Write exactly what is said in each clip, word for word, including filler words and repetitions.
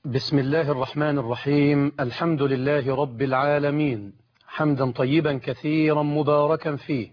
بسم الله الرحمن الرحيم. الحمد لله رب العالمين، حمدا طيبا كثيرا مباركا فيه،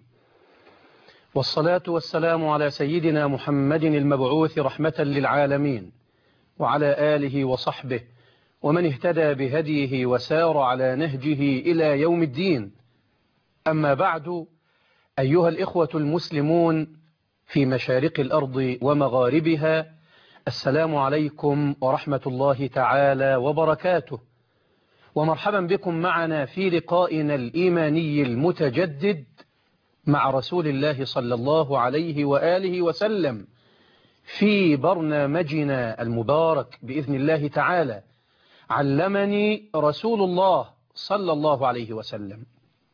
والصلاة والسلام على سيدنا محمد المبعوث رحمة للعالمين، وعلى آله وصحبه ومن اهتدى بهديه وسار على نهجه إلى يوم الدين. أما بعد، أيها الإخوة المسلمون في مشارق الأرض ومغاربها، السلام عليكم ورحمة الله تعالى وبركاته، ومرحبا بكم معنا في لقائنا الإيماني المتجدد مع رسول الله صلى الله عليه وآله وسلم في برنامجنا المبارك بإذن الله تعالى، علمني رسول الله صلى الله عليه وسلم.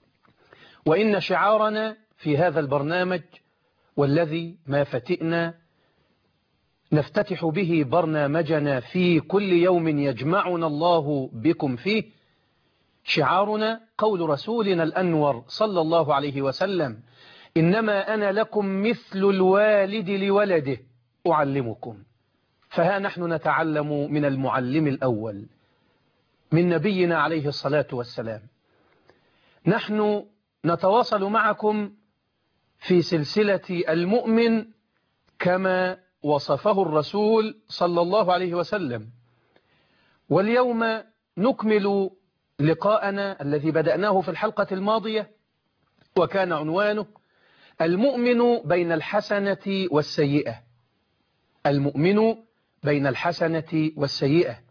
وإن شعارنا في هذا البرنامج، والذي ما فتئنا نفتتح به برنامجنا في كل يوم يجمعنا الله بكم فيه، شعارنا قول رسولنا الأنور صلى الله عليه وسلم: إنما أنا لكم مثل الوالد لولده أعلمكم. فها نحن نتعلم من المعلم الأول، من نبينا عليه الصلاة والسلام. نحن نتواصل معكم في سلسلة المؤمن كما وصفه الرسول صلى الله عليه وسلم، واليوم نكمل لقاءنا الذي بدأناه في الحلقة الماضية، وكان عنوانه المؤمن بين الحسنة والسيئة. المؤمن بين الحسنة والسيئة،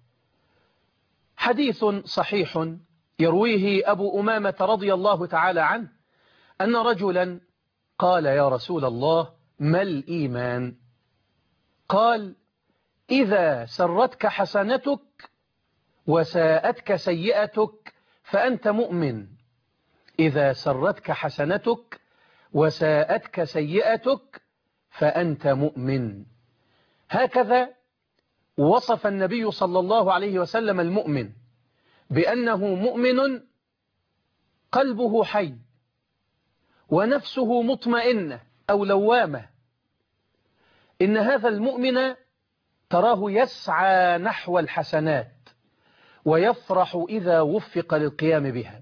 حديث صحيح يرويه أبو أمامة رضي الله تعالى عنه أن رجلا قال: يا رسول الله، ما الإيمان؟ قال: إذا سرتك حسنتك وساءتك سيئتك فأنت مؤمن. إذا سرتك حسنتك وساءتك سيئتك فأنت مؤمن. هكذا وصف النبي صلى الله عليه وسلم المؤمن بأنه مؤمن قلبه حي ونفسه مطمئنة أو لوامة. إن هذا المؤمن تراه يسعى نحو الحسنات ويفرح إذا وفق للقيام بها،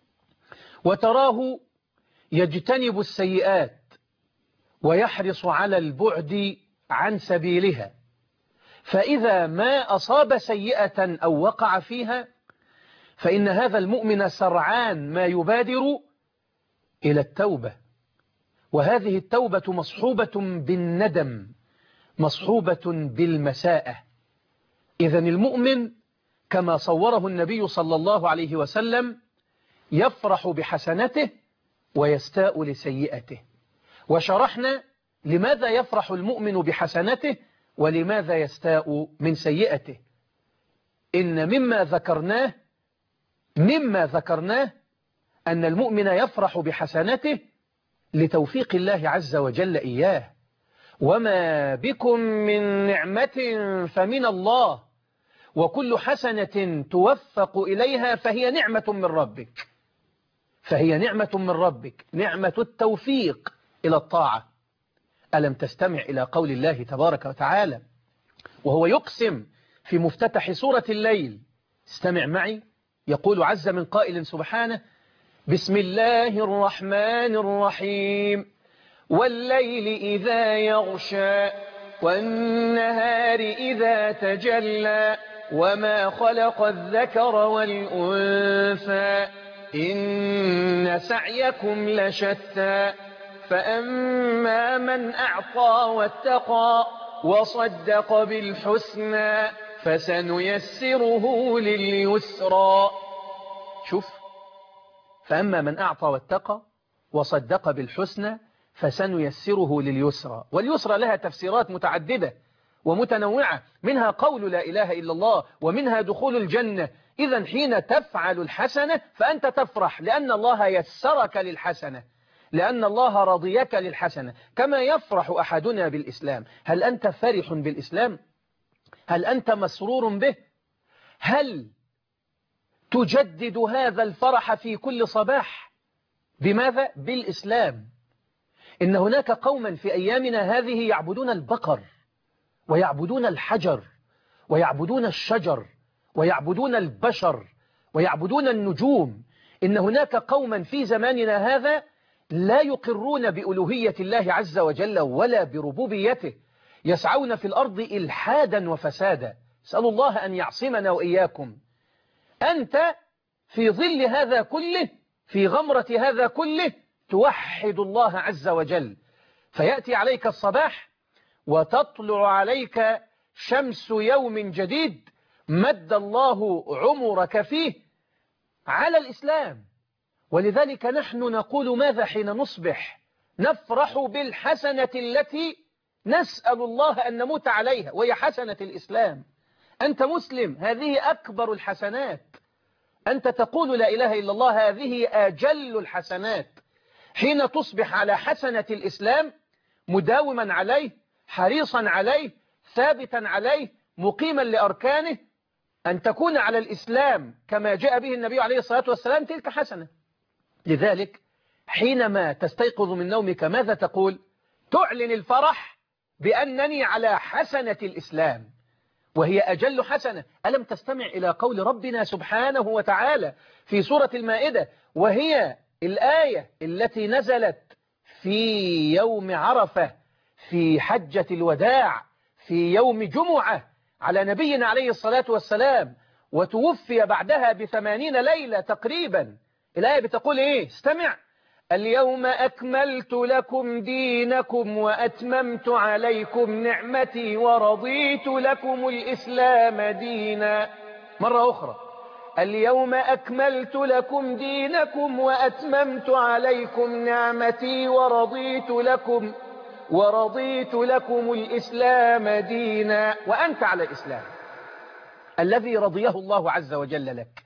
وتراه يجتنب السيئات ويحرص على البعد عن سبيلها، فإذا ما أصاب سيئة أو وقع فيها فإن هذا المؤمن سرعان ما يبادر إلى التوبة، وهذه التوبة مصحوبة بالندم، مصحوبة بالمساءة. إذن المؤمن كما صوره النبي صلى الله عليه وسلم يفرح بحسنته ويستاء لسيئته. وشرحنا لماذا يفرح المؤمن بحسنته ولماذا يستاء من سيئته. إن مما ذكرناه مما ذكرناه أن المؤمن يفرح بحسنته لتوفيق الله عز وجل إياه، وما بكم من نعمة فمن الله، وكل حسنة توفق إليها فهي نعمة من ربك، فهي نعمة من ربك، نعمة التوفيق إلى الطاعة. ألم تستمع إلى قول الله تبارك وتعالى وهو يقسم في مفتتح سورة الليل؟ استمع معي، يقول عز من قائل سبحانه: بسم الله الرحمن الرحيم، والليل إذا يغشى والنهار إذا تجلى وما خلق الذكر والأنثى إن سعيكم لشتى فأما من أعطى واتقى وصدق بالحسنى فسنيسره لليسرى. شوف، فأما من أعطى واتقى وصدق بالحسنى فسنيسره لليسرى. واليسرى لها تفسيرات متعددة ومتنوعة، منها قول لا إله إلا الله، ومنها دخول الجنة. إذن حين تفعل الحسنة فأنت تفرح لأن الله يسرك للحسنة، لأن الله رضيك للحسنة. كما يفرح أحدنا بالإسلام. هل أنت فرح بالإسلام؟ هل أنت مسرور به؟ هل تجدد هذا الفرح في كل صباح؟ بماذا؟ بالإسلام. إن هناك قوما في أيامنا هذه يعبدون البقر ويعبدون الحجر ويعبدون الشجر ويعبدون البشر ويعبدون النجوم. إن هناك قوما في زماننا هذا لا يقرون بألوهية الله عز وجل ولا بربوبيته، يسعون في الأرض إلحادا وفسادا. اسأل الله أن يعصمنا وإياكم. أنت في ظل هذا كله، في غمرة هذا كله، توحد الله عز وجل، فيأتي عليك الصباح وتطلع عليك شمس يوم جديد مد الله عمرك فيه على الإسلام. ولذلك نحن نقول ماذا حين نصبح؟ نفرح بالحسنة التي نسأل الله أن نموت عليها، وهي حسنة الإسلام. أنت مسلم، هذه أكبر الحسنات. أنت تقول لا إله إلا الله، هذه أجل الحسنات. حين تصبح على حسنة الإسلام، مداوما عليه، حريصا عليه، ثابتا عليه، مقيما لأركانه، أن تكون على الإسلام كما جاء به النبي عليه الصلاة والسلام، تلك حسنة. لذلك حينما تستيقظ من نومك ماذا تقول؟ تعلن الفرح بأنني على حسنة الإسلام، وهي أجل حسنة. ألم تستمع إلى قول ربنا سبحانه وتعالى في سورة المائدة، وهي الآية التي نزلت في يوم عرفة في حجة الوداع في يوم جمعة على نبينا عليه الصلاة والسلام، وتوفي بعدها بثمانين ليلة تقريبا. الآية بتقول إيه؟ استمع: اليوم أكملت لكم دينكم وأتممت عليكم نعمتي ورضيت لكم الإسلام دينا. مرة أخرى: اليوم أكملت لكم دينكم وأتممت عليكم نعمتي ورضيت لكم ورضيت لكم الإسلام دينا. وأنت على الإسلام الذي رضيه الله عز وجل لك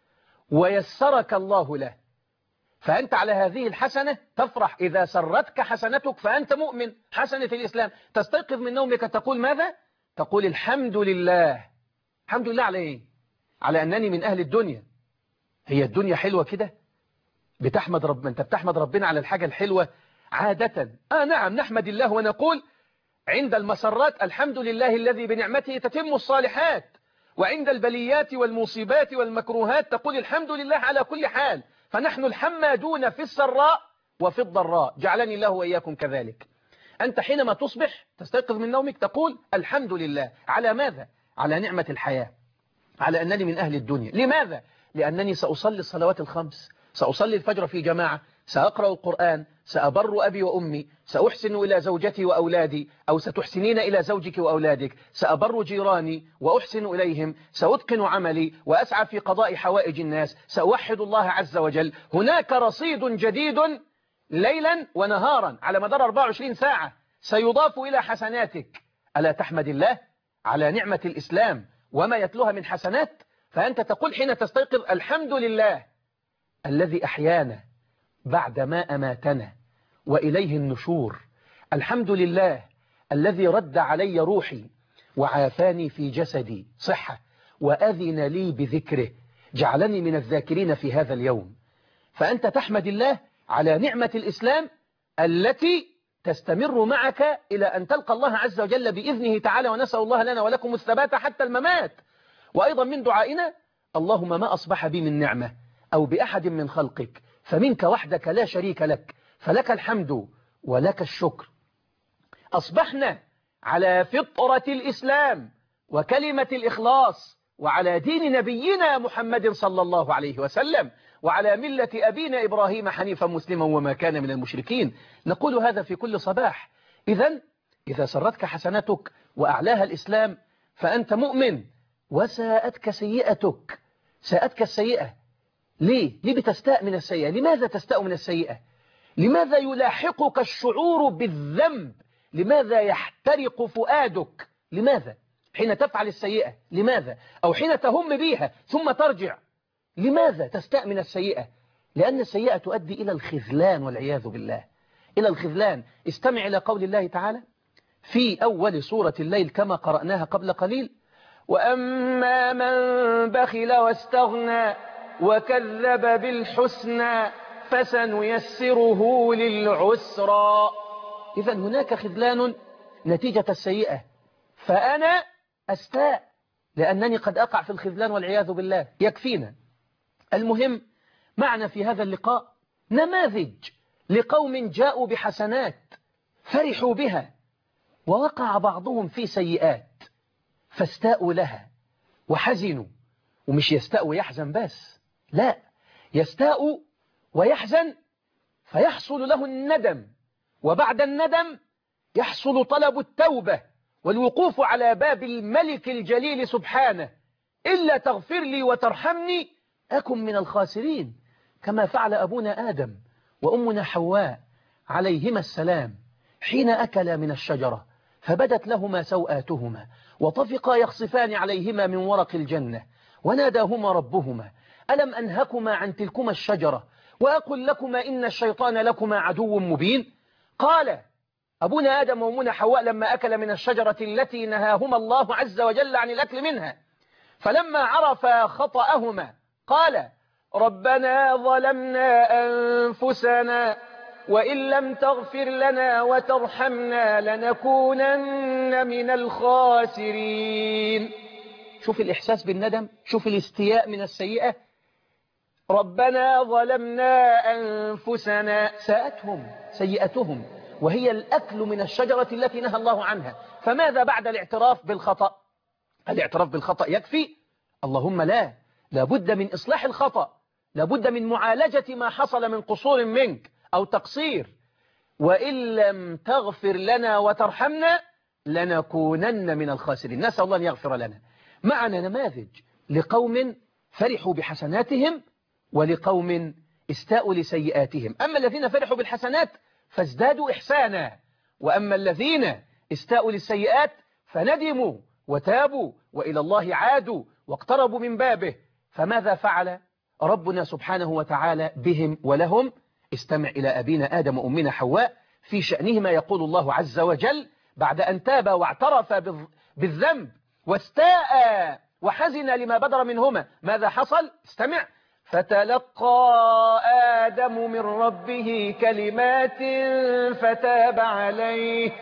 ويسرك الله له، فأنت على هذه الحسنة تفرح. إذا سرتك حسنتك فأنت مؤمن، حسنة الإسلام. تستيقظ من نومك تقول ماذا؟ تقول الحمد لله. الحمد لله على إيه؟ على أنني من أهل الدنيا. هي الدنيا حلوة كده؟ بتحمد رب أنت بتحمد ربنا على الحاجة الحلوة عادة. آه نعم، نحمد الله ونقول عند المسرات الحمد لله الذي بنعمته تتم الصالحات، وعند البليات والمصيبات والمكروهات تقول الحمد لله على كل حال. فنحن الحمادون في السراء وفي الضراء، جعلني الله وإياكم كذلك. أنت حينما تصبح تستيقظ من نومك تقول الحمد لله على ماذا؟ على نعمة الحياة، على أنني من أهل الدنيا. لماذا؟ لأنني سأصلي الصلوات الخمس، سأصلي الفجر في جماعة، سأقرأ القرآن، سأبر أبي وأمي، سأحسن إلى زوجتي وأولادي، أو ستحسنين إلى زوجك وأولادك، سأبر جيراني وأحسن إليهم، سأتقن عملي وأسعى في قضاء حوائج الناس، سأوحد الله عز وجل. هناك رصيد جديد ليلا ونهارا على مدار أربعة وعشرين ساعة سيضاف إلى حسناتك. ألا تحمد الله على نعمة الإسلام وما يتلوها من حسنات؟ فأنت تقول حين تستيقظ الحمد لله الذي أحيانا بعدما أماتنا وإليه النشور. الحمد لله الذي رد علي روحي وعافاني في جسدي صحة وأذن لي بذكره، جعلني من الذاكرين في هذا اليوم. فأنت تحمد الله على نعمة الإسلام التي تستمر معك إلى أن تلقى الله عز وجل بإذنه تعالى، ونسأل الله لنا ولكم الثبات حتى الممات. وأيضا من دعائنا اللهم ما أصبح بي من نعمة أو بأحد من خلقك فمنك وحدك لا شريك لك، فلك الحمد ولك الشكر. أصبحنا على فطرة الإسلام وكلمة الإخلاص وعلى دين نبينا محمد صلى الله عليه وسلم وعلى ملة أبينا إبراهيم حنيفا مسلما وما كان من المشركين. نقول هذا في كل صباح. إذن إذا سرتك حسناتك وأعلاها الإسلام فأنت مؤمن. وساءتك سيئتك، ساءتك السيئة. ليه؟ ليه بتستاء من السيئة؟ لماذا تستاء من السيئة؟ لماذا يلاحقك الشعور بالذنب؟ لماذا يحترق فؤادك؟ لماذا؟ حين تفعل السيئة لماذا؟ أو حين تهم بيها ثم ترجع لماذا تستاء من السيئة؟ لأن السيئة تؤدي إلى الخذلان والعياذ بالله، إلى الخذلان. استمع إلى قول الله تعالى في أول سورة الليل كما قرأناها قبل قليل: وأما من بخل واستغنى وكذب بالحسنى فسنيسره للعسرى. إذن هناك خذلان نتيجة السيئة، فأنا أستاء لأنني قد أقع في الخذلان والعياذ بالله، يكفينا. المهم معنا في هذا اللقاء نماذج لقوم جاءوا بحسنات فرحوا بها، ووقع بعضهم في سيئات فاستاءوا لها وحزنوا. ومش يستاء ويحزن بس، لا، يستاء ويحزن فيحصل له الندم، وبعد الندم يحصل طلب التوبة والوقوف على باب الملك الجليل سبحانه: إلا تغفر لي وترحمني أكن من الخاسرين، كما فعل أبونا آدم وأمنا حواء عليهما السلام حين أكلا من الشجرة فبدت لهما سوآتهما وطفقا يخصفان عليهما من ورق الجنة وناداهما ربهما: ألم أنهكما عن تلكما الشجرة وأقل لكما إن الشيطان لكما عدو مبين؟ قال أبونا آدم وأمنا حواء لما أكل من الشجرة التي نهاهما الله عز وجل عن الأكل منها، فلما عرفا خطأهما قال: ربنا ظلمنا أنفسنا وإن لم تغفر لنا وترحمنا لنكونن من الخاسرين. شوف الإحساس بالندم، شوف الاستياء من السيئة. ربنا ظلمنا أنفسنا، ساءتهم سيئتهم وهي الأكل من الشجرة التي نهى الله عنها. فماذا بعد الاعتراف بالخطأ؟ الاعتراف بالخطأ يكفي؟ اللهم لا، لابد من إصلاح الخطأ، لابد من معالجة ما حصل من قصور منك أو تقصير. وإن لم تغفر لنا وترحمنا لنكونن من الخاسرين. نسأل الله أن يغفر لنا. معنا نماذج لقوم فرحوا بحسناتهم ولقوم استاءوا لسيئاتهم. أما الذين فرحوا بالحسنات فازدادوا إحسانا، وأما الذين استاءوا للسيئات فندموا وتابوا وإلى الله عادوا واقتربوا من بابه. فماذا فعل ربنا سبحانه وتعالى بهم ولهم؟ استمع إلى أبينا آدم وأمنا حواء في شأنهما. يقول الله عز وجل بعد أن تاب واعترف بالذنب واستاء وحزن لما بدر منهما، ماذا حصل؟ استمع: فتلقى آدم من ربه كلمات فتاب عليه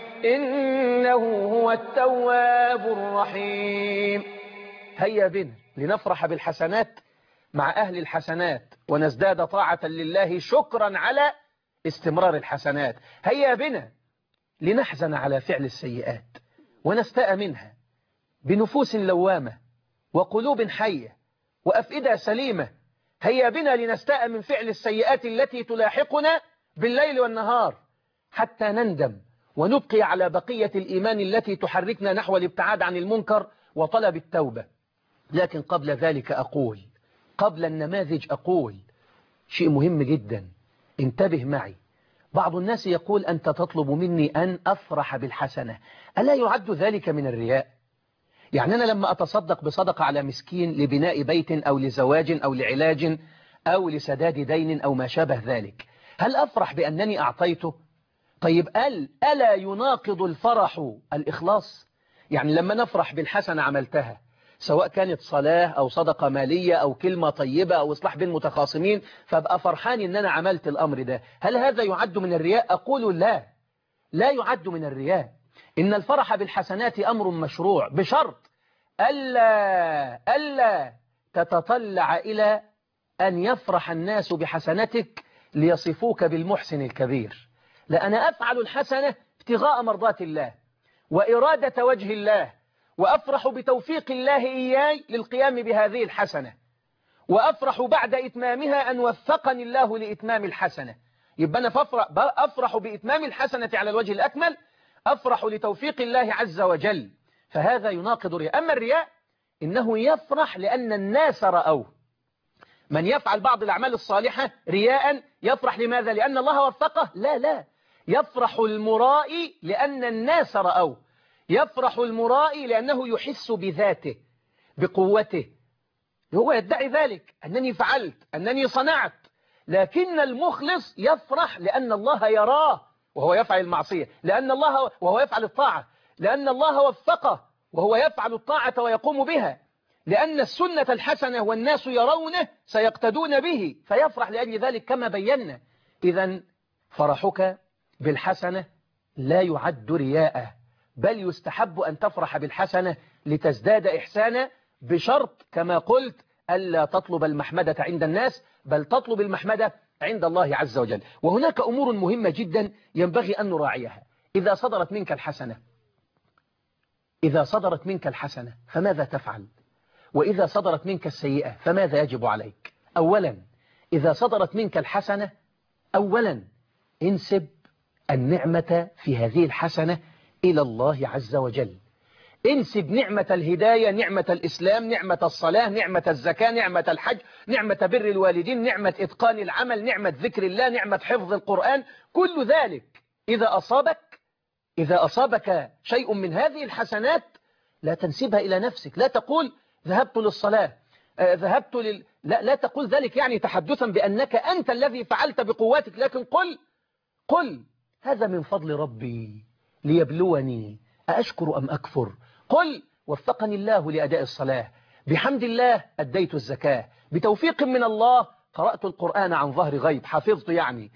إنه هو التواب الرحيم. هيا بنا لنفرح بالحسنات مع أهل الحسنات ونزداد طاعة لله شكرا على استمرار الحسنات. هيا بنا لنحزن على فعل السيئات ونستاء منها بنفوس لوامة وقلوب حية وأفئدة سليمة. هيا بنا لنستاء من فعل السيئات التي تلاحقنا بالليل والنهار حتى نندم ونبقي على بقية الإيمان التي تحركنا نحو الابتعاد عن المنكر وطلب التوبة. لكن قبل ذلك أقول، قبل النماذج أقول شيء مهم جدا، انتبه معي. بعض الناس يقول: أنت تطلب مني أن أفرح بالحسنة، ألا يعد ذلك من الرياء؟ يعني أنا لما أتصدق بصدقة على مسكين لبناء بيت أو لزواج أو لعلاج أو لسداد دين أو ما شابه ذلك، هل أفرح بأنني أعطيته؟ طيب قال: ألا يناقض الفرح الإخلاص؟ يعني لما نفرح بالحسنة عملتها، سواء كانت صلاة أو صدقة مالية أو كلمة طيبة أو إصلاح بين متخاصمين، فأبقى فرحان إن أنا عملت الأمر ده، هل هذا يعد من الرياء؟ أقول لا، لا يعد من الرياء. إن الفرح بالحسنات أمر مشروع بشرط ألا ألا تتطلع إلى أن يفرح الناس بحسنتك ليصفوك بالمحسن الكبير. لا، أنا أفعل الحسنة ابتغاء مرضات الله وإرادة وجه الله، وأفرح بتوفيق الله إياي للقيام بهذه الحسنة، وأفرح بعد إتمامها أن وفقني الله لإتمام الحسنة. يبقى أنا أفرح بإتمام الحسنة على الوجه الأكمل، أفرح لتوفيق الله عز وجل، فهذا يناقض الرياء. أما الرياء إنه يفرح لأن الناس رأوه. من يفعل بعض الأعمال الصالحة رياء يفرح لماذا؟ لأن الله وفقه؟ لا لا، يفرح المرائي لأن الناس رأوه، يفرح المرائي لأنه يحس بذاته بقوته، هو يدعي ذلك أنني فعلت أنني صنعت. لكن المخلص يفرح لأن الله يراه وهو يفعل المعصية، لأن الله وهو يفعل الطاعة، لأن الله وفقه وهو يفعل الطاعة ويقوم بها، لأن السنة الحسنة والناس يرونه سيقتدون به، فيفرح لأجل ذلك كما بينا. إذن فرحك بالحسنة لا يعد رياء، بل يستحب أن تفرح بالحسنة لتزداد إحسانا بشرط كما قلت ألا تطلب المحمدة عند الناس، بل تطلب المحمدة عند الله عز وجل. وهناك أمور مهمة جدا ينبغي أن نراعيها. إذا صدرت منك الحسنة إذا صدرت منك الحسنة فماذا تفعل؟ وإذا صدرت منك السيئة فماذا يجب عليك؟ أولا إذا صدرت منك الحسنة، أولا انسب النعمة في هذه الحسنة إلى الله عز وجل. انسب نعمة الهداية، نعمة الإسلام، نعمة الصلاة، نعمة الزكاة، نعمة الحج، نعمة بر الوالدين، نعمة إتقان العمل، نعمة ذكر الله، نعمة حفظ القرآن. كل ذلك إذا أصابك إذا أصابك شيء من هذه الحسنات لا تنسبها إلى نفسك. لا تقول ذهبت للصلاة، آه ذهبت لل... لا, لا تقول ذلك يعني تحدثا بأنك أنت الذي فعلت بقوتك، لكن قل قل هذا من فضل ربي ليبلوني أأشكر أم أكفر. قل وفقني الله لأداء الصلاة، بحمد الله أديت الزكاة، بتوفيق من الله قرأت القرآن عن ظهر غيب حفظت، يعني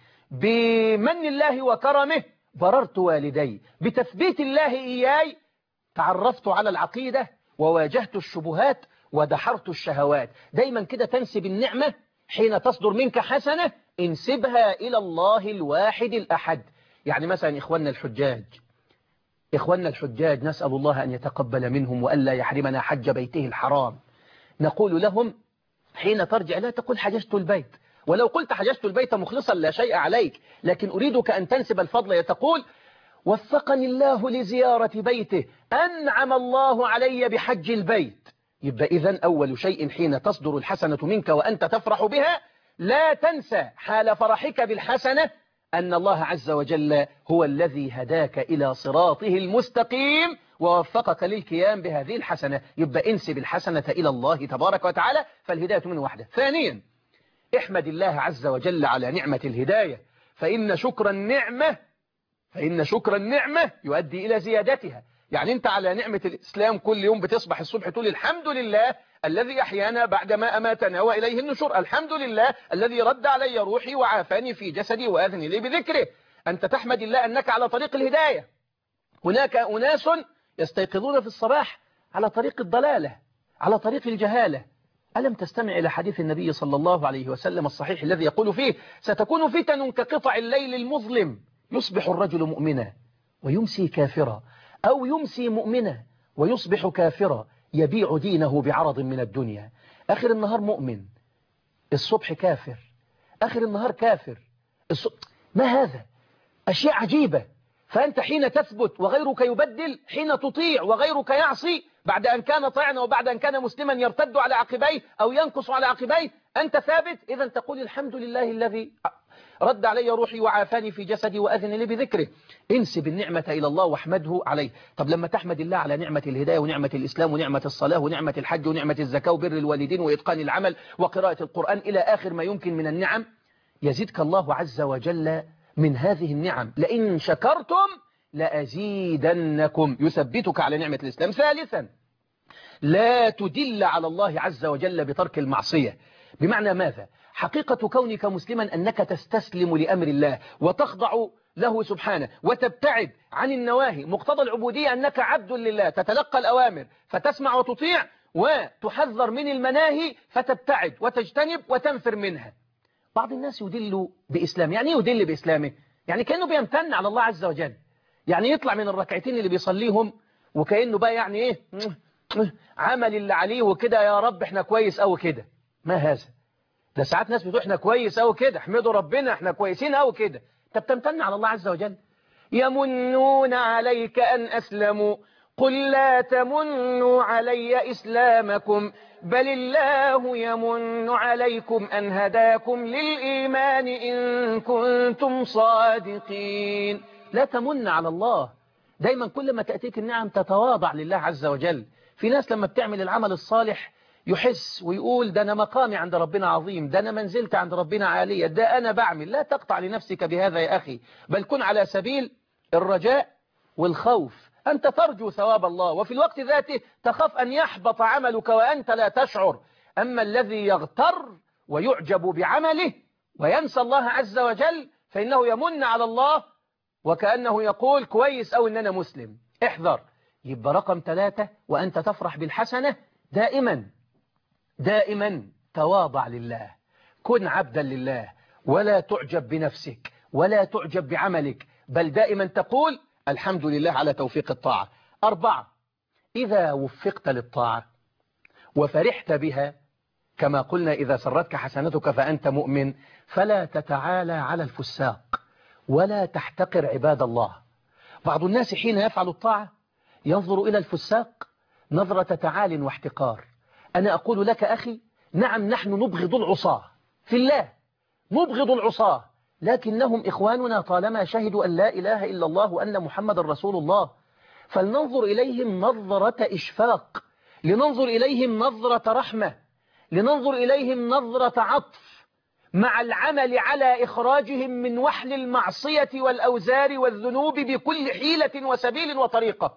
بمن الله وكرمه بررت والدي، بتثبيت الله إياي تعرفت على العقيدة وواجهت الشبهات ودحرت الشهوات. دايما كده تنسب النعمة حين تصدر منك حسنة، انسبها إلى الله الواحد الأحد. يعني مثلا إخواننا الحجاج إخواننا الحجاج نسأل الله أن يتقبل منهم وألا يحرمنا حج بيته الحرام. نقول لهم حين ترجع لا تقول حججت البيت، ولو قلت حججت البيت مخلصا لا شيء عليك، لكن أريدك أن تنسب الفضل. تقول وفقني الله لزيارة بيته، أنعم الله علي بحج البيت. يبقى إذن أول شيء حين تصدر الحسنة منك وأنت تفرح بها لا تنسى حال فرحك بالحسنة أن الله عز وجل هو الذي هداك إلى صراطه المستقيم ووفقك للقيام بهذه الحسنة. يبقى انسب الحسنة إلى الله تبارك وتعالى، فالهداية منه وحده. ثانيا احمد الله عز وجل على نعمة الهداية، فإن شكر النعمة فإن شكر النعمة يؤدي إلى زيادتها. يعني أنت على نعمة الإسلام كل يوم بتصبح الصبح تقول الحمد لله الذي أحيانا بعدما أماتنا وإليه النشور، الحمد لله الذي رد علي روحي وعافاني في جسدي وأذن لي بذكره. أنت تحمد الله أنك على طريق الهداية. هناك أناس يستيقظون في الصباح على طريق الضلالة، على طريق الجهالة. ألم تستمع إلى حديث النبي صلى الله عليه وسلم الصحيح الذي يقول فيه ستكون فتن كقطع الليل المظلم، يصبح الرجل مؤمنا ويمسي كافرا، أو يمسي مؤمنا ويصبح كافرا، يبيع دينه بعرض من الدنيا. آخر النهار مؤمن، الصبح كافر، آخر النهار كافر الصبح. ما هذا؟ أشياء عجيبة. فأنت حين تثبت وغيرك يبدل، حين تطيع وغيرك يعصي، بعد أن كان طاعنا وبعد أن كان مسلما يرتد على عقبيه أو ينقص على عقبيه، أنت ثابت. إذا تقول الحمد لله الذي رد علي روحي وعافاني في جسدي وأذن لي بذكره. انسب النعمة إلى الله واحمده عليه. طب لما تحمد الله على نعمة الهداية ونعمة الإسلام ونعمة الصلاة ونعمة الحج ونعمة الزكاة وبر الوالدين وإتقان العمل وقراءة القرآن إلى آخر ما يمكن من النعم، يزيدك الله عز وجل من هذه النعم. لئن شكرتم لأزيدنكم، يثبتك على نعمة الإسلام. ثالثا لا تدل على الله عز وجل بترك المعصية. بمعنى ماذا؟ حقيقة كونك مسلما أنك تستسلم لأمر الله وتخضع له سبحانه وتبتعد عن النواهي. مقتضى العبودية أنك عبد لله، تتلقى الأوامر فتسمع وتطيع، وتحذر من المناهي فتبتعد وتجتنب وتنفر منها. بعض الناس يدل بإسلام. يعني يدل بإسلامه؟ يعني كأنه بيمتن على الله عز وجل، يعني يطلع من الركعتين اللي بيصليهم وكأنه بقى يعني إيه عمل اللي عليه وكده، يا رب احنا كويس أو كده. ما هذا؟ ده ساعات ناس بتقول احنا كويس أو كده، احمدوا ربنا احنا كويسين أو كده. طب تمتن على الله عز وجل؟ يمنون عليك أن أسلموا، قل لا تمنوا علي إسلامكم بل الله يمن عليكم أن هداكم للإيمان إن كنتم صادقين. لا تمن على الله. دايما كل ما تأتيك النعم تتواضع لله عز وجل. في ناس لما بتعمل العمل الصالح يحس ويقول ده أنا مقامي عند ربنا عظيم، ده أنا منزلت عند ربنا عالية، ده أنا بعمل. لا تقطع لنفسك بهذا يا أخي، بل كن على سبيل الرجاء والخوف. أنت ترجو ثواب الله وفي الوقت ذاته تخاف أن يحبط عملك وأنت لا تشعر. أما الذي يغتر ويعجب بعمله وينسى الله عز وجل فإنه يمن على الله وكأنه يقول كويس أو إن أنا مسلم. احذر. يبقى رقم ثلاثة وأنت تفرح بالحسنة دائما دائما تواضع لله، كن عبدا لله، ولا تعجب بنفسك ولا تعجب بعملك، بل دائما تقول الحمد لله على توفيق الطاعة. أربعة، إذا وفقت للطاعة وفرحت بها كما قلنا إذا سرتك حسنتك فأنت مؤمن، فلا تتعالى على الفساق ولا تحتقر عباد الله. بعض الناس حين يفعل الطاعة ينظر إلى الفساق نظرة تعال واحتقار. أنا أقول لك أخي، نعم نحن نبغض العصاة في الله، نبغض العصاة، لكنهم إخواننا طالما شهدوا أن لا إله إلا الله وأن محمد رسول الله، فلننظر إليهم نظرة إشفاق، لننظر إليهم نظرة رحمة، لننظر إليهم نظرة عطف، مع العمل على إخراجهم من وحل المعصية والأوزار والذنوب بكل حيلة وسبيل وطريقة.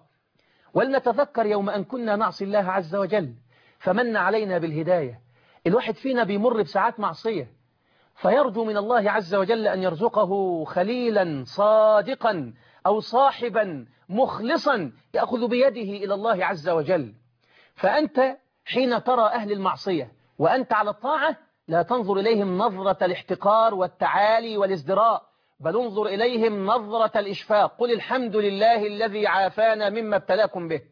ولنتذكر يوم أن كنا نعصي الله عز وجل فمن علينا بالهداية. الواحد فينا بيمر بساعات معصية فيرجو من الله عز وجل أن يرزقه خليلا صادقا أو صاحبا مخلصا يأخذ بيده إلى الله عز وجل. فأنت حين ترى أهل المعصية وأنت على الطاعة لا تنظر إليهم نظرة الاحتقار والتعالي والازدراء، بل انظر إليهم نظرة الإشفاق. قل الحمد لله الذي عافانا مما ابتلاكم به،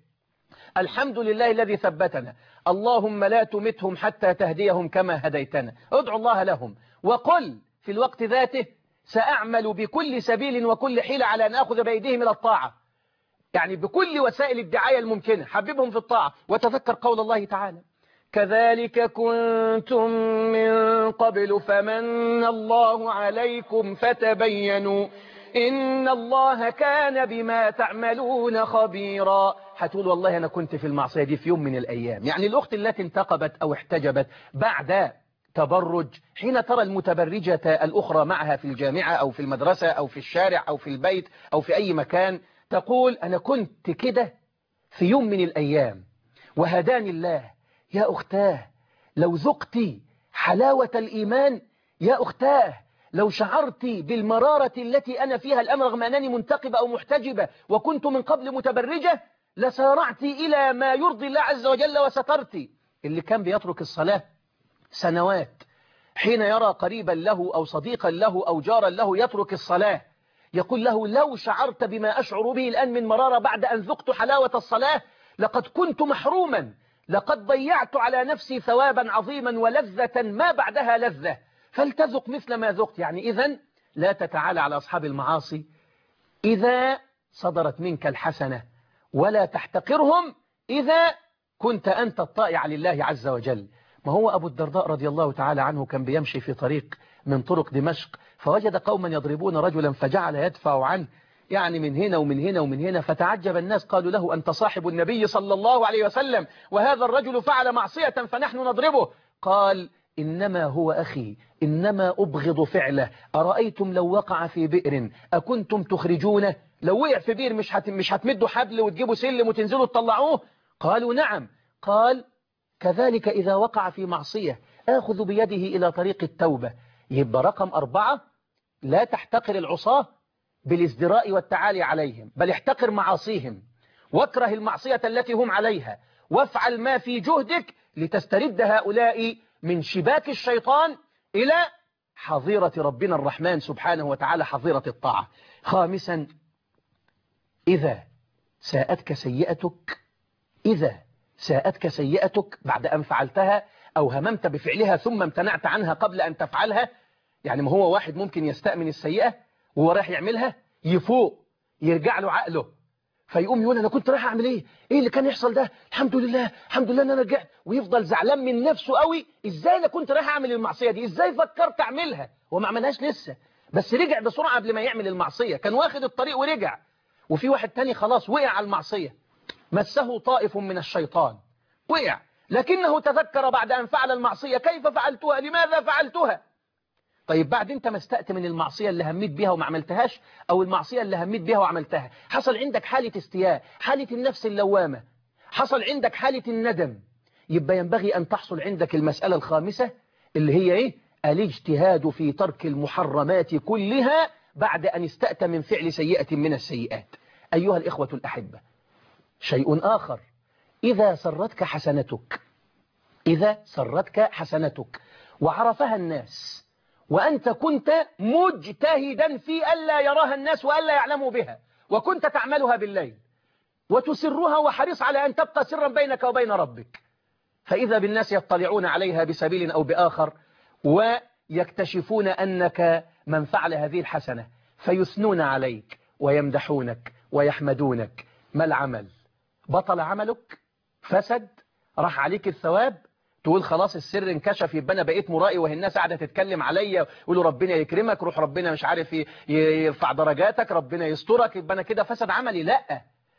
الحمد لله الذي ثبتنا، اللهم لا تمتهم حتى تهديهم كما هديتنا. ادعو الله لهم وقل في الوقت ذاته سأعمل بكل سبيل وكل حيلة على أن أخذ بأيديهم إلى الطاعة، يعني بكل وسائل الدعاية الممكنة حببهم في الطاعة. وتذكر قول الله تعالى كذلك كنتم من قبل فمن الله عليكم فتبينوا إن الله كان بما تعملون خبيرا. هتقول والله أنا كنت في المعصية دي في يوم من الأيام. يعني الأخت التي انتقبت أو احتجبت بعد تبرج، حين ترى المتبرجة الأخرى معها في الجامعة أو في المدرسة أو في الشارع أو في البيت أو في أي مكان، تقول أنا كنت كده في يوم من الأيام وهداني الله. يا أختاه لو ذقتي حلاوة الإيمان، يا أختاه لو شعرت بالمرارة التي أنا فيها الآن رغم أنني منتقبة أو محتجبة وكنت من قبل متبرجة، لسارعت إلى ما يرضي الله عز وجل وسترت. اللي كان بيترك الصلاة سنوات حين يرى قريبا له أو صديقا له أو جارا له يترك الصلاة يقول له لو شعرت بما أشعر به الآن من مرارة بعد أن ذقت حلاوة الصلاة لقد كنت محروما، لقد ضيعت على نفسي ثوابا عظيما ولذة ما بعدها لذة، فلتذق مثل ما ذقت. يعني إذن لا تتعالى على أصحاب المعاصي إذا صدرت منك الحسنة، ولا تحتقرهم إذا كنت أنت الطائع لله عز وجل. ما هو أبو الدرداء رضي الله تعالى عنه كان بيمشي في طريق من طرق دمشق فوجد قوما يضربون رجلا فجعل يدفع عنه، يعني من هنا ومن هنا ومن هنا، فتعجب الناس قالوا له أنت صاحب النبي صلى الله عليه وسلم وهذا الرجل فعل معصية فنحن نضربه. قال إنما هو أخي، إنما أبغض فعله، أرأيتم لو وقع في بئر أكنتم تخرجونه؟ لو وقع في بئر مش هت... مش هتمدوا حبل وتجيبوا سلم وتنزلوا تطلعوه؟ قالوا نعم. قال كذلك إذا وقع في معصية آخذ بيده إلى طريق التوبة. يبقى رقم أربعة لا تحتقر العصاة بالازدراء والتعالي عليهم، بل احتقر معاصيهم واكره المعصية التي هم عليها، وافعل ما في جهدك لتسترد هؤلاء من شباك الشيطان إلى حظيرة ربنا الرحمن سبحانه وتعالى، حظيرة الطاعة. خامسا إذا ساءتك سيئتك إذا ساءتك سيئتك بعد أن فعلتها أو هممت بفعلها ثم امتنعت عنها قبل أن تفعلها. يعني ما هو واحد ممكن يستأمن السيئة وهو رايح يعملها، يفوق يرجع له عقله فيقوم يقول أنا كنت رايح أعمل إيه؟ إيه اللي كان يحصل ده؟ الحمد لله الحمد لله أن أنا رجعت، ويفضل زعلان من نفسه قوي. إزاي أنا كنت رايح أعمل المعصية دي؟ إزاي فكرت أعملها؟ هو ما عملهاش لسه، بس رجع بسرعة قبل ما يعمل المعصية، كان واخد الطريق ورجع. وفي واحد تاني خلاص وقع على المعصية، مسه طائف من الشيطان وقع، لكنه تذكر بعد أن فعل المعصية كيف فعلتها، لماذا فعلتها. طيب بعد انت ما استأت من المعصية اللي هميت بها وما عملتهاش، او المعصية اللي هميت بها وعملتها، حصل عندك حالة استياء، حالة النفس اللوامة، حصل عندك حالة الندم، يبقى ينبغي ان تحصل عندك المسألة الخامسة اللي هي ايه؟ الاجتهاد في ترك المحرمات كلها بعد ان استأت من فعل سيئة من السيئات. ايها الاخوة الاحبة، شيء اخر، اذا سرتك حسنتك إذا سرتك حسنتك وعرفها الناس وأنت كنت مجتهدا في ألا يراها الناس وألا يعلموا بها، وكنت تعملها بالليل وتسرها وحريص على أن تبقى سرا بينك وبين ربك، فإذا بالناس يطلعون عليها بسبيل أو بآخر ويكتشفون أنك من فعل هذه الحسنة فيثنون عليك ويمدحونك ويحمدونك. ما العمل؟ بطل عملك؟ فسد؟ راح عليك الثواب؟ تقول خلاص السر انكشف يبقى انا بقيت مرائي وهي الناس قاعده تتكلم عليا يقولوا ربنا يكرمك، روح ربنا مش عارف يرفع درجاتك، ربنا يسترك، يبقى انا كده فسد عملي؟ لا،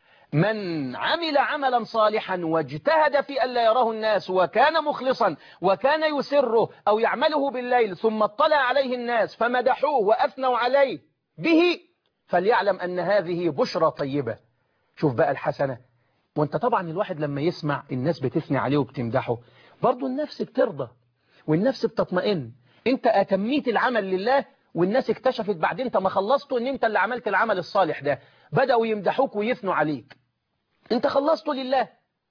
من عمل عملا صالحا واجتهد في ألا يراه الناس وكان مخلصا وكان يسره أو يعمله بالليل ثم اطلع عليه الناس فمدحوه وأثنوا عليه به، فليعلم أن هذه بشرى طيبة. شوف بقى الحسنة. وانت طبعا الواحد لما يسمع الناس بتثني عليه وبتمدحه برضو النفس بترضى والنفس بتطمئن. انت أتميت العمل لله والناس اكتشفت بعد انت ما خلصته ان انت اللي عملت العمل الصالح ده، بدأوا يمدحوك ويثنوا عليك، انت خلصته لله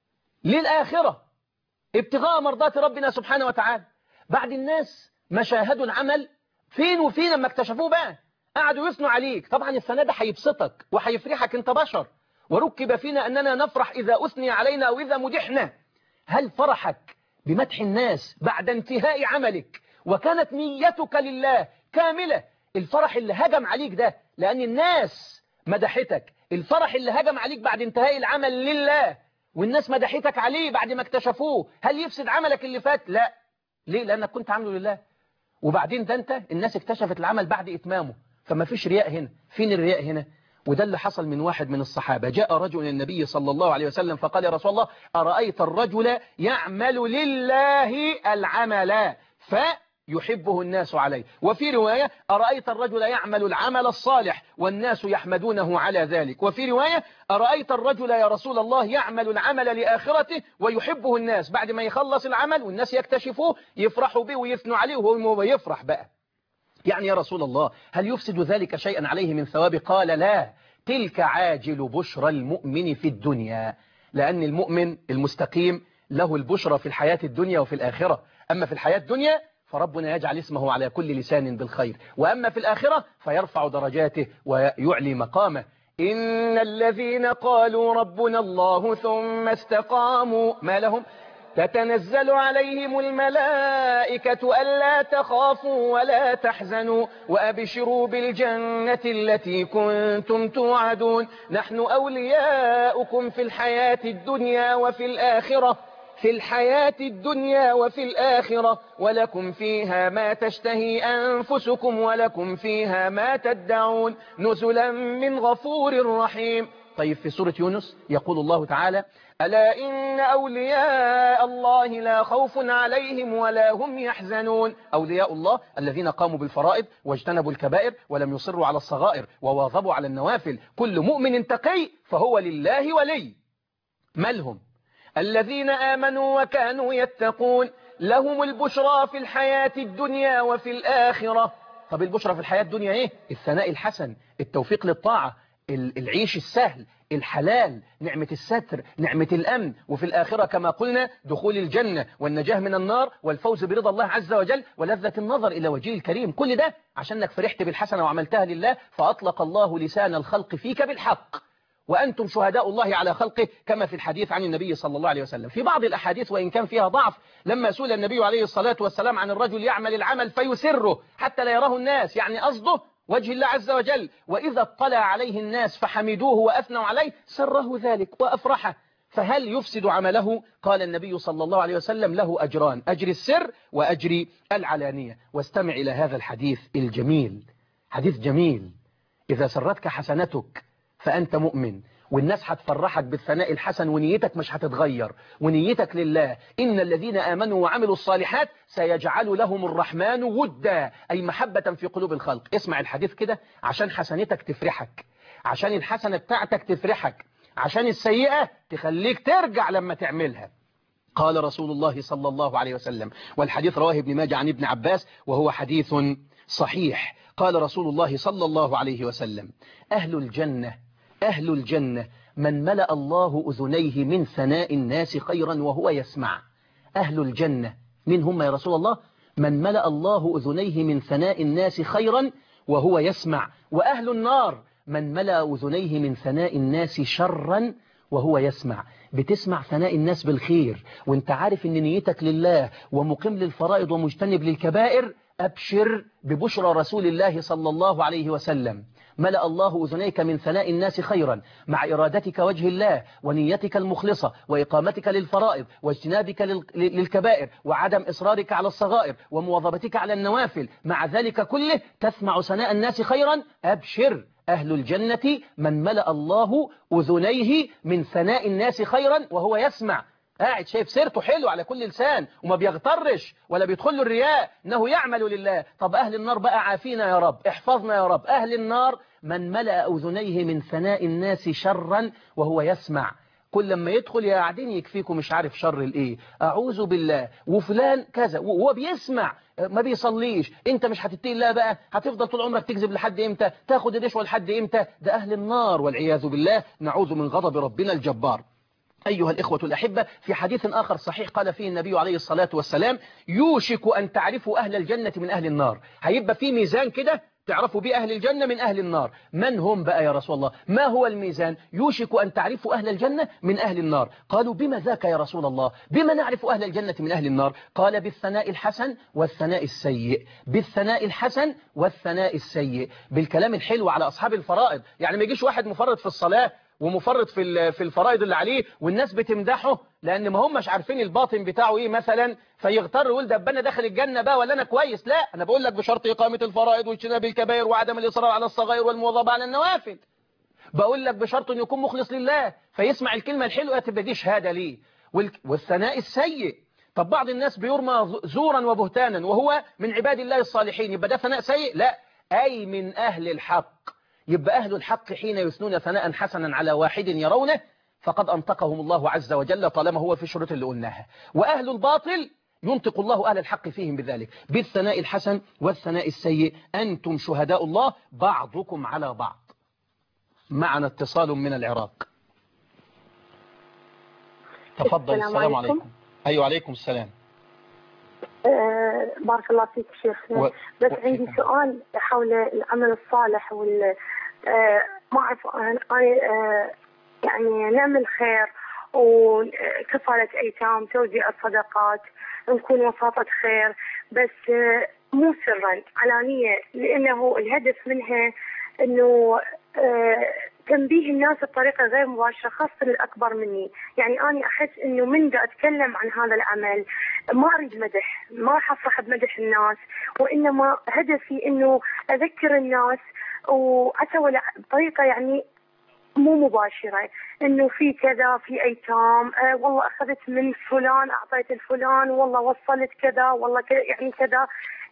للآخرة ابتغاء مرضات ربنا سبحانه وتعالى. بعد الناس ما شاهدوا العمل فين وفين لما اكتشفوه بقى قعدوا يثنوا عليك. طبعا الثناء ده هيبسطك وهيفرحك، انت بشر وركب فينا أننا نفرح إذا أثني علينا أو إذا مدحنا. هل فرحك بمدح الناس بعد انتهاء عملك وكانت نيتك لله كاملة؟ الفرح اللي هجم عليك ده لأن الناس مدحتك، الفرح اللي هجم عليك بعد انتهاء العمل لله والناس مدحتك عليه بعد ما اكتشفوه، هل يفسد عملك اللي فات؟ لا. ليه؟ لأنك كنت عامله لله. وبعدين ده انت الناس اكتشفت العمل بعد إتمامه، فما فيش رياء هنا. فين الرياء هنا؟ وده اللي حصل من واحد من الصحابة. جاء رجل النبي صلى الله عليه وسلم فقال يا رسول الله أرأيت الرجل يعمل لله العمل فيحبه الناس عليه، وفي رواية أرأيت الرجل يعمل العمل الصالح والناس يحمدونه على ذلك، وفي رواية أرأيت الرجل يا رسول الله يعمل العمل لآخرته ويحبه الناس، بعد ما يخلص العمل والناس يكتشفوه يفرحوا به ويثنوا عليه وهو يفرح بقى. يعني يا رسول الله هل يفسد ذلك شيئا عليه من ثواب؟ قال لا، تلك عاجل بشرى المؤمن في الدنيا، لأن المؤمن المستقيم له البشرى في الحياة الدنيا وفي الآخرة. أما في الحياة الدنيا فربنا يجعل اسمه على كل لسان بالخير، وأما في الآخرة فيرفع درجاته ويعلي مقامه. إن الذين قالوا ربنا الله ثم استقاموا ما لهم تتنزل عليهم الملائكة ألا تخافوا ولا تحزنوا وأبشروا بالجنة التي كنتم توعدون نحن أولياؤكم في الحياة الدنيا وفي الآخرة في الحياة الدنيا وفي الآخرة ولكم فيها ما تشتهي أنفسكم ولكم فيها ما تدعون نزلا من غفور رحيم. طيب في سورة يونس يقول الله تعالى ألا إن أولياء الله لا خوف عليهم ولا هم يحزنون. أولياء الله الذين قاموا بالفرائض واجتنبوا الكبائر ولم يصروا على الصغائر وواظبوا على النوافل. كل مؤمن تقي فهو لله ولي. ما لهم؟ الذين آمنوا وكانوا يتقون لهم البشرى في الحياة الدنيا وفي الآخرة. طب البشرى في الحياة الدنيا إيه؟ الثناء الحسن، التوفيق للطاعة، العيش السهل، الحلال، نعمة الستر، نعمة الأمن. وفي الآخرة كما قلنا دخول الجنة والنجاة من النار والفوز برضا الله عز وجل ولذة النظر إلى وجهه الكريم. كل ده عشانك فرحت بالحسنة وعملتها لله فأطلق الله لسان الخلق فيك بالحق وأنتم شهداء الله على خلقه كما في الحديث عن النبي صلى الله عليه وسلم. في بعض الأحاديث وإن كان فيها ضعف لما سئل النبي عليه الصلاة والسلام عن الرجل يعمل العمل فيسره حتى لا يراه الناس، يعني قصده وجه الله عز وجل، وإذا اطلع عليه الناس فحمدوه وأثنوا عليه سره ذلك وأفرحه، فهل يفسد عمله؟ قال النبي صلى الله عليه وسلم له أجران، أجر السر وأجر العلانية. واستمع إلى هذا الحديث الجميل، حديث جميل. إذا سرتك حسنتك فأنت مؤمن والناس هتفرحك بالثناء الحسن ونيتك مش هتتغير ونيتك لله. إن الذين آمنوا وعملوا الصالحات سيجعل لهم الرحمن ودا، أي محبة في قلوب الخلق. اسمع الحديث كده عشان حسنتك تفرحك، عشان الحسنة بتاعتك تفرحك، عشان السيئة تخليك ترجع لما تعملها. قال رسول الله صلى الله عليه وسلم، والحديث رواه ابن ماجه عن ابن عباس وهو حديث صحيح. قال رسول الله صلى الله عليه وسلم أهل الجنة أهل الجنة من ملأ الله أذنيه من ثناء الناس خيرا وهو يسمع. أهل الجنة من هم يا رسول الله؟ من ملأ الله أذنيه من ثناء الناس خيرا وهو يسمع. وأهل النار من ملأ أذنيه من ثناء الناس شرا وهو يسمع. بتسمع ثناء الناس بالخير وانت عارف ان نيتك لله ومقيم للفرائض ومجتنب للكبائر، أبشر ببشرى رسول الله صلى الله عليه وسلم. ملأ الله أذنيك من ثناء الناس خيرا مع إرادتك وجه الله ونيتك المخلصة وإقامتك للفرائض واجتنابك للكبائر وعدم إصرارك على الصغائر ومواظبتك على النوافل، مع ذلك كله تسمع ثناء الناس خيرا. أبشر، أهل الجنة من ملأ الله أذنيه من ثناء الناس خيرا وهو يسمع. قاعد شايف سيرته حلو على كل لسان وما بيغترش ولا بيدخل له الرياء، انه يعمل لله. طب اهل النار بقى عافينا يا رب، احفظنا يا رب. اهل النار من ملأ اذنيه من ثناء الناس شرا وهو يسمع. كل لما يدخل يا قاعدين يكفيكم مش عارف شر الايه، اعوذ بالله وفلان كذا، وهو بيسمع ما بيصليش. انت مش هتتقي الله بقى؟ هتفضل طول عمرك تكذب لحد امتى؟ تاخد الرشوه لحد امتى؟ ده اهل النار والعياذ بالله، نعوذ من غضب ربنا الجبار. أيها الإخوة الأحبة، في حديث آخر صحيح قال فيه النبي عليه الصلاة والسلام: يوشك أن تعرفوا أهل الجنة من أهل النار. هيبقى في ميزان كده تعرفوا بيه أهل الجنة من أهل النار. من هم بقى يا رسول الله؟ ما هو الميزان؟ يوشك أن تعرفوا أهل الجنة من أهل النار. قالوا بما ذاك يا رسول الله؟ بما نعرف أهل الجنة من أهل النار؟ قال بالثناء الحسن والثناء السيء. بالثناء الحسن والثناء السيء، بالكلام الحلو على أصحاب الفرائض. يعني ما يجيش واحد مفرط في الصلاة ومفرط في في الفرائض اللي عليه والناس بتمدحه لان ما همش عارفين الباطن بتاعه ايه مثلا، فيغتر يقول ده انا داخل الجنه بقى ولا انا كويس. لا، انا بقول لك بشرط اقامه الفرائض واجتناب الكبائر وعدم الاصرار على الصغائر والمواظبه على النوافل. بقول لك بشرط ان يكون مخلص لله، فيسمع الكلمه الحلوه تبقى دي شهاده ليه. والثناء السيء، طب بعض الناس بيرمى زورا وبهتانا وهو من عباد الله الصالحين، يبقى ده ثناء سيء؟ لا، اي من اهل الحق. يبقى أهل الحق حين يثنون ثناء حسنا على واحد يرونه فقد أنطقهم الله عز وجل طالما هو في الشروط اللي قلناها. وأهل الباطل ينطق الله أهل الحق فيهم بذلك بالثناء الحسن والثناء السيء. أنتم شهداء الله بعضكم على بعض. معنا اتصال من العراق. تفضل. السلام, السلام عليكم. عليكم. أيوة عليكم السلام. أه بارك الله فيك شيخنا. و... بس و... عندي سؤال حول العمل الصالح وال أه ما أعرف أنا أه يعني نعمل خير وكفالة أيتام، توزيع الصدقات، نكون وساطة خير، بس أه مو سرا، علانية، لأنه الهدف منها إنه أه تنبيه الناس بطريقة غير مباشرة، خاصة الأكبر مني. يعني أنا أحس إنه من دا أتكلم عن هذا العمل ما أريد مدح، ما راح أفرح بمدح الناس، وإنما هدفي إنه أذكر الناس وأسوي بطريقة يعني مو مباشرة، إنه في كذا، في أيتام، آه والله أخذت من فلان أعطيت الفلان، والله وصلت كذا، والله كذا، يعني كذا.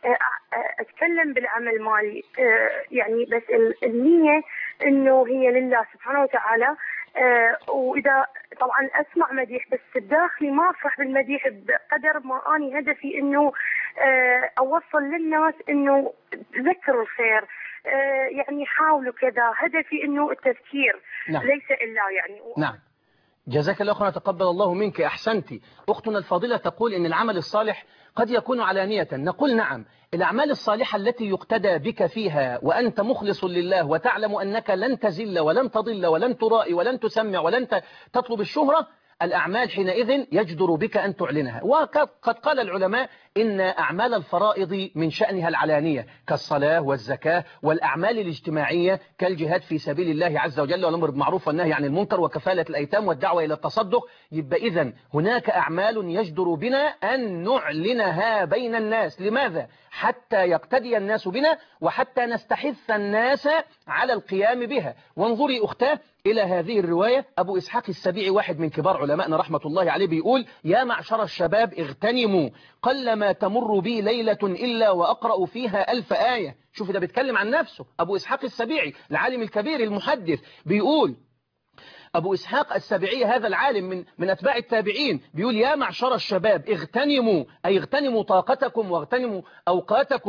أتكلم بالعمل مالي يعني، بس النية إنه هي لله سبحانه وتعالى. وإذا طبعا أسمع مديح بس الداخلي ما أفرح بالمديح بقدر ما أني هدفي إنه أوصل للناس إنه ذكروا الخير، يعني حاولوا كذا. هدفي إنه التذكير. نعم. ليس إلا يعني. نعم. جزاك الله خيرا، تقبل الله منك، أحسنتي. أختنا الفاضلة تقول إن العمل الصالح قد يكون علانية. نقول نعم، الأعمال الصالحة التي يقتدى بك فيها وأنت مخلص لله وتعلم أنك لن تزل ولن تضل ولن ترائي ولن تسمع ولن تطلب الشهرة، الأعمال حينئذ يجدر بك أن تعلنها. وقد قال العلماء إن أعمال الفرائض من شأنها العلانية كالصلاة والزكاة، والأعمال الاجتماعية كالجهاد في سبيل الله عز وجل والأمر بالمعروف والنهي عن المنكر وكفالة الأيتام والدعوة إلى التصدق. يبقى إذن هناك أعمال يجدر بنا أن نعلنها بين الناس. لماذا؟ حتى يقتدي الناس بنا وحتى نستحث الناس على القيام بها. وانظري أختاه إلى هذه الرواية. أبو إسحاق السبيعي واحد من كبار علمائنا رحمة الله عليه بيقول: يا معشر الشباب اغتنموا، قلما تمر بي ليلة إلا وأقرأ فيها ألف آية. شوف ده بيتكلم عن نفسه. أبو إسحاق السبيعي العالم الكبير المحدث بيقول، أبو إسحاق السبيعي هذا العالم من من أتباع التابعين بيقول: يا معشر الشباب اغتنموا، أي اغتنموا طاقتكم واغتنموا أوقاتكم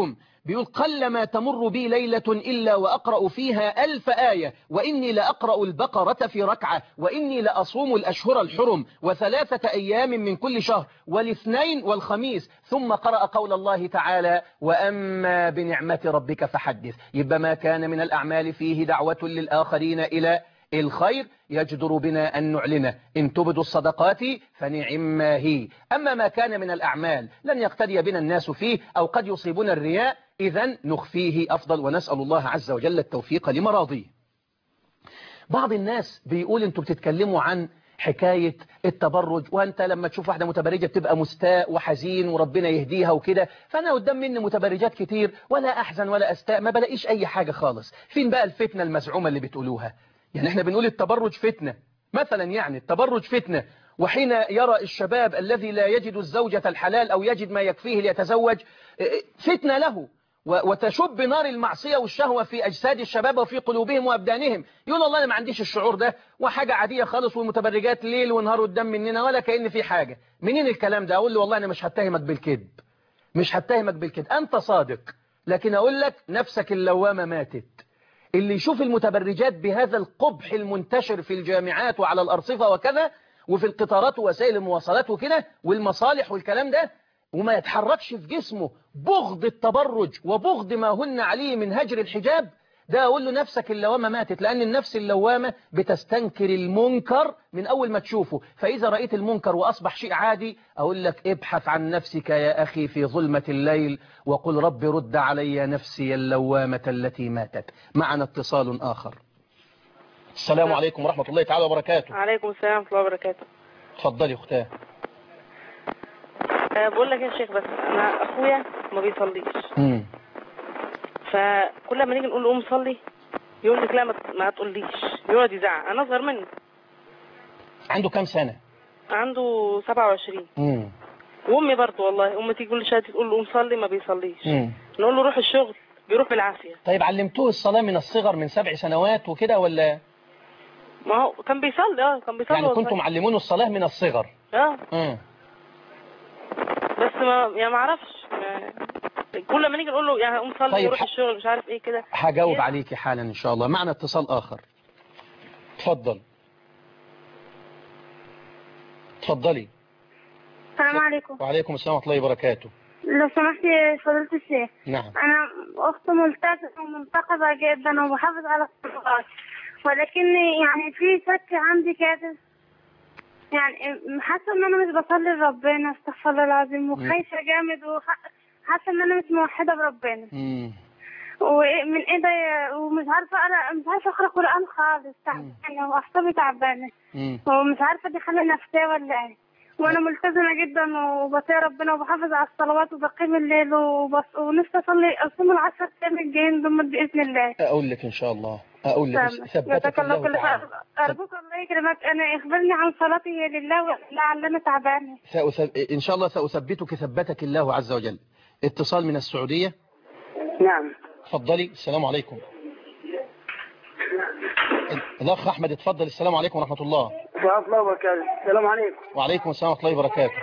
بيقول قلما تمر بي ليلة إلا وأقرأ فيها ألف آية، وإني لأقرأ البقرة في ركعة، وإني لأصوم الأشهر الحرم وثلاثة أيام من كل شهر والاثنين والخميس. ثم قرأ قول الله تعالى وأما بنعمة ربك فحدث. يبقى ما كان من الأعمال فيه دعوة للآخرين إلى الخير يجدر بنا أن نعلنه. إن تبدوا الصدقات فنعم هي. أما ما كان من الأعمال لن يقتدي بنا الناس فيه أو قد يصيبنا الرياء، إذن نخفيه أفضل، ونسأل الله عز وجل التوفيق لمراضيه. بعض الناس بيقول أنتوا بتتكلموا عن حكاية التبرج، وأنت لما تشوف واحدة متبرجة بتبقى مستاء وحزين وربنا يهديها وكده، فأنا قدام مني متبرجات كتير ولا أحزن ولا أستاء، ما بلاقيش أي حاجة خالص. فين بقى الفتنة المزعومة اللي بتقولوها؟ يعني احنا بنقول التبرج فتنة مثلا، يعني التبرج فتنة، وحين يرى الشباب الذي لا يجد الزوجة الحلال أو يجد ما يكفيه ليتزوج فتنة له، وتشب نار المعصية والشهوة في أجساد الشباب وفي قلوبهم وأبدانهم. يقول والله أنا ما عنديش الشعور ده، وحاجة عادية خالص، والمتبرجات ليل ونهار قدام مننا ولا كأن في حاجة. منين الكلام ده؟ أقول له والله أنا مش هتهمك بالكذب، مش هتهمك بالكذب، أنت صادق، لكن أقول لك نفسك اللوامة ماتت. اللي يشوف المتبرجات بهذا القبح المنتشر في الجامعات وعلى الأرصفة وكذا، وفي القطارات ووسائل المواصلات وكده والمصالح والكلام ده، وما يتحركش في جسمه بغض التبرج وبغض ما هن عليه من هجر الحجاب، ده أقول له نفسك اللوامة ماتت، لأن النفس اللوامة بتستنكر المنكر من أول ما تشوفه. فإذا رأيت المنكر وأصبح شيء عادي، أقول لك ابحث عن نفسك يا أخي في ظلمة الليل وقل رب رد علي نفسي اللوامة التي ماتت. معنا اتصال آخر. السلام عليكم ورحمة الله تعالى وبركاته. عليكم السلام ورحمة الله وبركاته. اتفضلي أختاه. أه بقول لك يا شيخ، بس أنا أخويا ما بيصليش، امم فكل ما نيجي نقول له قوم صلي يقول لك لا ما تقوليش، يقعد يزعق. أنا أصغر منه. عنده كام سنة؟ عنده سبعة وعشرين. امم وأمي برضه والله أمي تيجي كل شوية تقول له قوم صلي ما بيصليش. امم نقول له روح الشغل بيروح بالعافية. طيب علمتوه الصلاة من الصغر من سبع سنوات وكده ولا؟ ما هو كان بيصلي اه كان بيصلي يعني كنتم معلمونه الصلاة من الصغر؟ اه امم بس ما يعني ما اعرفش، كل ما نيجي نقول له يعني قوم صلي طيب يروح ح... الشغل مش عارف ايه كده. هجاوب عليكي حالا ان شاء الله. معنا اتصال اخر. اتفضل اتفضلي. السلام عليكم. وعليكم السلام ورحمة الله وبركاته. لو سمحت يا فضيلة الشيخ. نعم. أنا أخت ملتزمة ومنتقبة جدا وبحافظ على الصلوات، ولكن يعني في شك عندي كده، يعني حاسة إن أنا مش بصلي لربنا، استغفر الله العظيم، وخايفة جامد، وحاسة إن أنا مش موحدة بربنا. امم ومن إيه ده، ومش عارفة أنا مش عارفة أقرأ قرآن خالص، تعبانة وأعصابي تعبانة، ومش عارفة دي حالة نفسية ولا إيه. وانا ملتزمه جدا وبطيع ربنا وبحافظ على الصلوات وبقيم الليل وبس، ونفسي اصلي اصوم العشر ايام الجايين دول باذن الله. اقول لك ان شاء الله، اقول لك ثبتك الله تعالى. ارجوك الله يكرمك، انا اخبرني عن صلاتي لله لعل انا تعبانه. سأثب... ان شاء الله ساثبتك ثبتك الله عز وجل. اتصال من السعوديه. نعم. اتفضلي. السلام عليكم. الاخ احمد اتفضل. السلام عليكم ورحمه الله. ورحمة الله وبركاته. السلام عليكم. وعليكم السلام ورحمة الله وبركاته.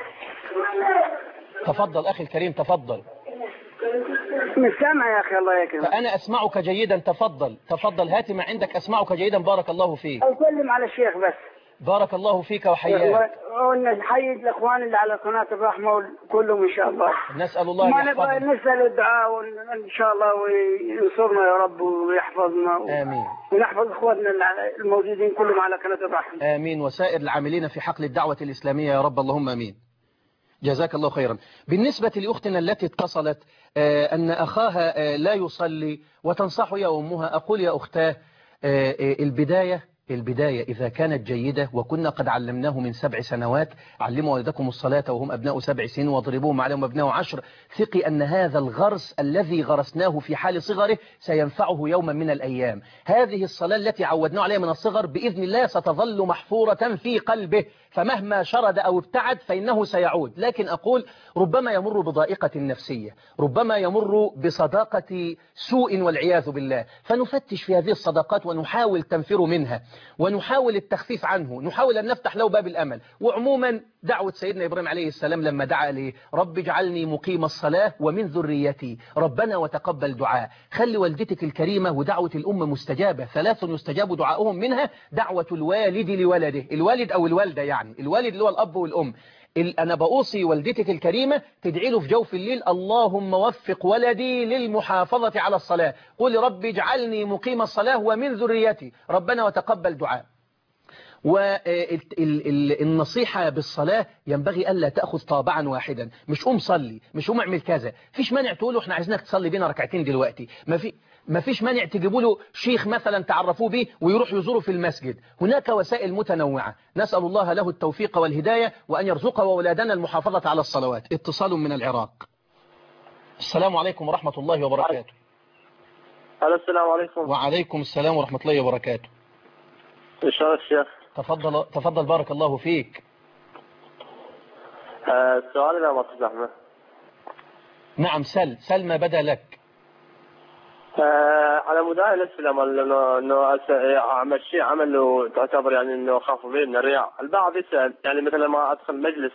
تفضل أخي الكريم تفضل. مش سامع يا أخي الله يكرمك. فأنا أسمعك جيدا. تفضل تفضل هات ما عندك أسمعك جيدا. بارك الله فيك. أسلم على الشيخ بس. بارك الله فيك وحياك. ونحيي الإخوان اللي على قناة الرحمة كلهم إن شاء الله. نسأل الله أن يحفظنا. ما نبغى نسأل الدعاء وإن شاء الله وينصرنا يا رب ويحفظنا. آمين. ونحفظ إخواننا الموجودين كلهم على قناة الرحمة. آمين. وسائر العاملين في حقل الدعوة الإسلامية يا رب اللهم آمين. جزاك الله خيرا. بالنسبة لأختنا التي اتصلت آه أن أخاها آه لا يصلي وتنصح يا أمها، أقول يا أختاه آه البداية البداية إذا كانت جيدة، وكنا قد علمناه من سبع سنوات، علموا ولدكم الصلاة وهم أبناء سبع سنين واضربوهم عليهم أبناء عشر. ثقي أن هذا الغرس الذي غرسناه في حال صغره سينفعه يوما من الأيام. هذه الصلاة التي عودناه عليها من الصغر بإذن الله ستظل محفورة في قلبه، فمهما شرد أو ابتعد فإنه سيعود. لكن أقول ربما يمر بضائقة نفسية، ربما يمر بصداقة سوء والعياذ بالله، فنفتش في هذه الصداقات ونحاول تنفر منها ونحاول التخفيف عنه، نحاول أن نفتح له باب الأمل. وعموما دعوة سيدنا إبراهيم عليه السلام لما دعا لي رب اجعلني مقيم الصلاة ومن ذريتي ربنا وتقبل دعاء. خلي والدتك الكريمة ودعوة الأم مستجابة، ثلاث يستجاب دعاؤهم منها دعوة الوالد لولده، الوالد أو الوالدة، يعني الوالد اللي هو الأب والأم. أنا بأوصي والدتك الكريمة تدعي له في جوف الليل اللهم وفق ولدي للمحافظة على الصلاة، قل رب اجعلني مقيم الصلاة ومن ذريتي ربنا وتقبل دعاء. والنصيحة بالصلاة ينبغي ألا تأخذ طابعا واحدا، مش قوم صلي، مش قوم اعمل كذا، فيش مانع تقوله احنا عايزينك تصلي بينا ركعتين دلوقتي، ما في ما فيش مانع تجيبوا له شيخ مثلا تعرفوه به ويروح يزوره في المسجد. هناك وسائل متنوعة، نسأل الله له التوفيق والهداية وأن يرزق أولادنا المحافظة على الصلوات. اتصال من العراق. السلام عليكم ورحمة الله وبركاته. السلام عليكم. وعليكم السلام ورحمة الله وبركاته. إن شاء الله الشيخ. تفضل تفضل بارك الله فيك. السؤال إذا ما تسمحنا. نعم سل سل ما بدا لك. آه على مدعي الاسلام انه انه اعمل شيء عمله تعتبر يعني انه خاف به من الرياء. البعض يسال يعني مثل ما ادخل مجلس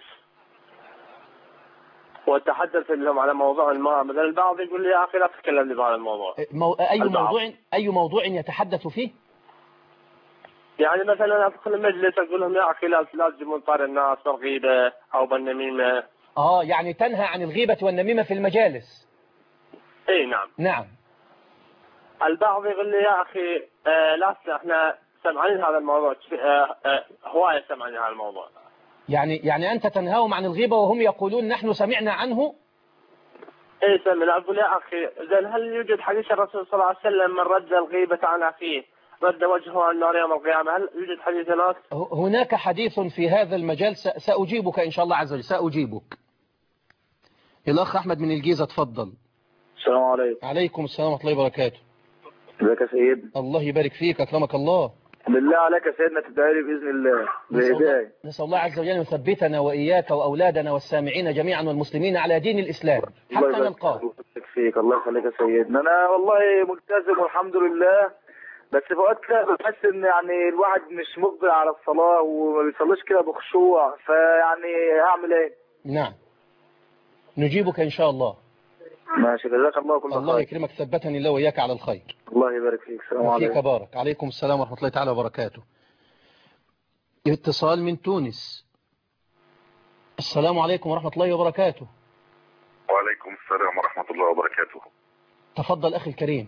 واتحدث لهم على موضوع ما، مثلا البعض يقول لي يا اخي لا تتكلمني بهذا الموضوع. مو... اي البعض. موضوع اي موضوع يتحدث فيه؟ يعني مثلا ادخل المجلس اقول لهم يا اخي لا لا تجيبون طار الناس بالغيبه او بالنميمه. اه يعني تنهى عن الغيبه والنميمه في المجالس. اي نعم. نعم. البعض يقول لي يا أخي آه لا احنا سمعانين هذا الموضوع آه آه هواية سمعانين هذا الموضوع. يعني يعني أنت تنهاهم عن الغيبة وهم يقولون نحن سمعنا عنه؟ إيه سمعنا. أقول يا أخي زين هل يوجد حديث الرسول صلى الله عليه وسلم من رد الغيبة عن أخيه رد وجهه عن النار يوم القيامة؟ هل يوجد حديث هناك؟ هناك حديث في هذا المجال سأجيبك إن شاء الله عز وجل، سأجيبك. الأخ أحمد من الجيزة تفضل. السلام عليكم. عليكم السلام ورحمة الله وبركاته. ازيك يا سيد؟ الله يبارك فيك أكرمك الله. بالله عليك يا سيدنا تدعي لي بإذن الله بالهداية. نسأل الله عز وجل أن يثبتنا وإياك وأولادنا والسامعين جميعا والمسلمين على دين الإسلام حتى نلقاه. الله يبارك فيك. الله يخليك يا سيدنا. أنا والله ملتزم والحمد لله، بس في وقت كده بحس إن يعني الواحد مش مقبل على الصلاة وما بيصليش كده بخشوع، فيعني هعمل إيه؟ نعم نجيبك إن شاء الله. ماشي جزاك الله كل خير. الله يكرمك، ثبتني الله وإياك على الخير. الله يبارك فيك. السلام عليكم. فيك بارك. عليكم السلام ورحمة الله تعالى وبركاته. اتصال من تونس. السلام عليكم ورحمة الله وبركاته. وعليكم السلام ورحمة الله وبركاته. تفضل أخي الكريم.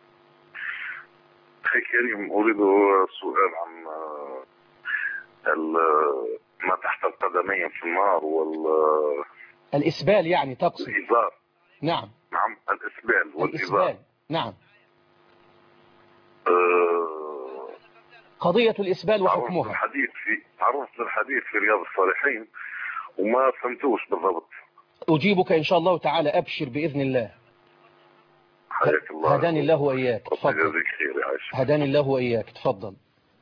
أخي الكريم أريد سؤال عن ما تحت القدمين في النار وال الإسبال يعني تقصد؟ الإزار. نعم. نعم الإسبال والإزار. الإسبال نعم. أه قضية الإسبال وحكمها. الحديث في تعرضت للحديث في رياض الصالحين وما فهمتوش بالضبط. أجيبك إن شاء الله تعالى، أبشر بإذن الله. حياك الله. هداني الله وإياك. تفضل. هداني الله وإياك. تفضل.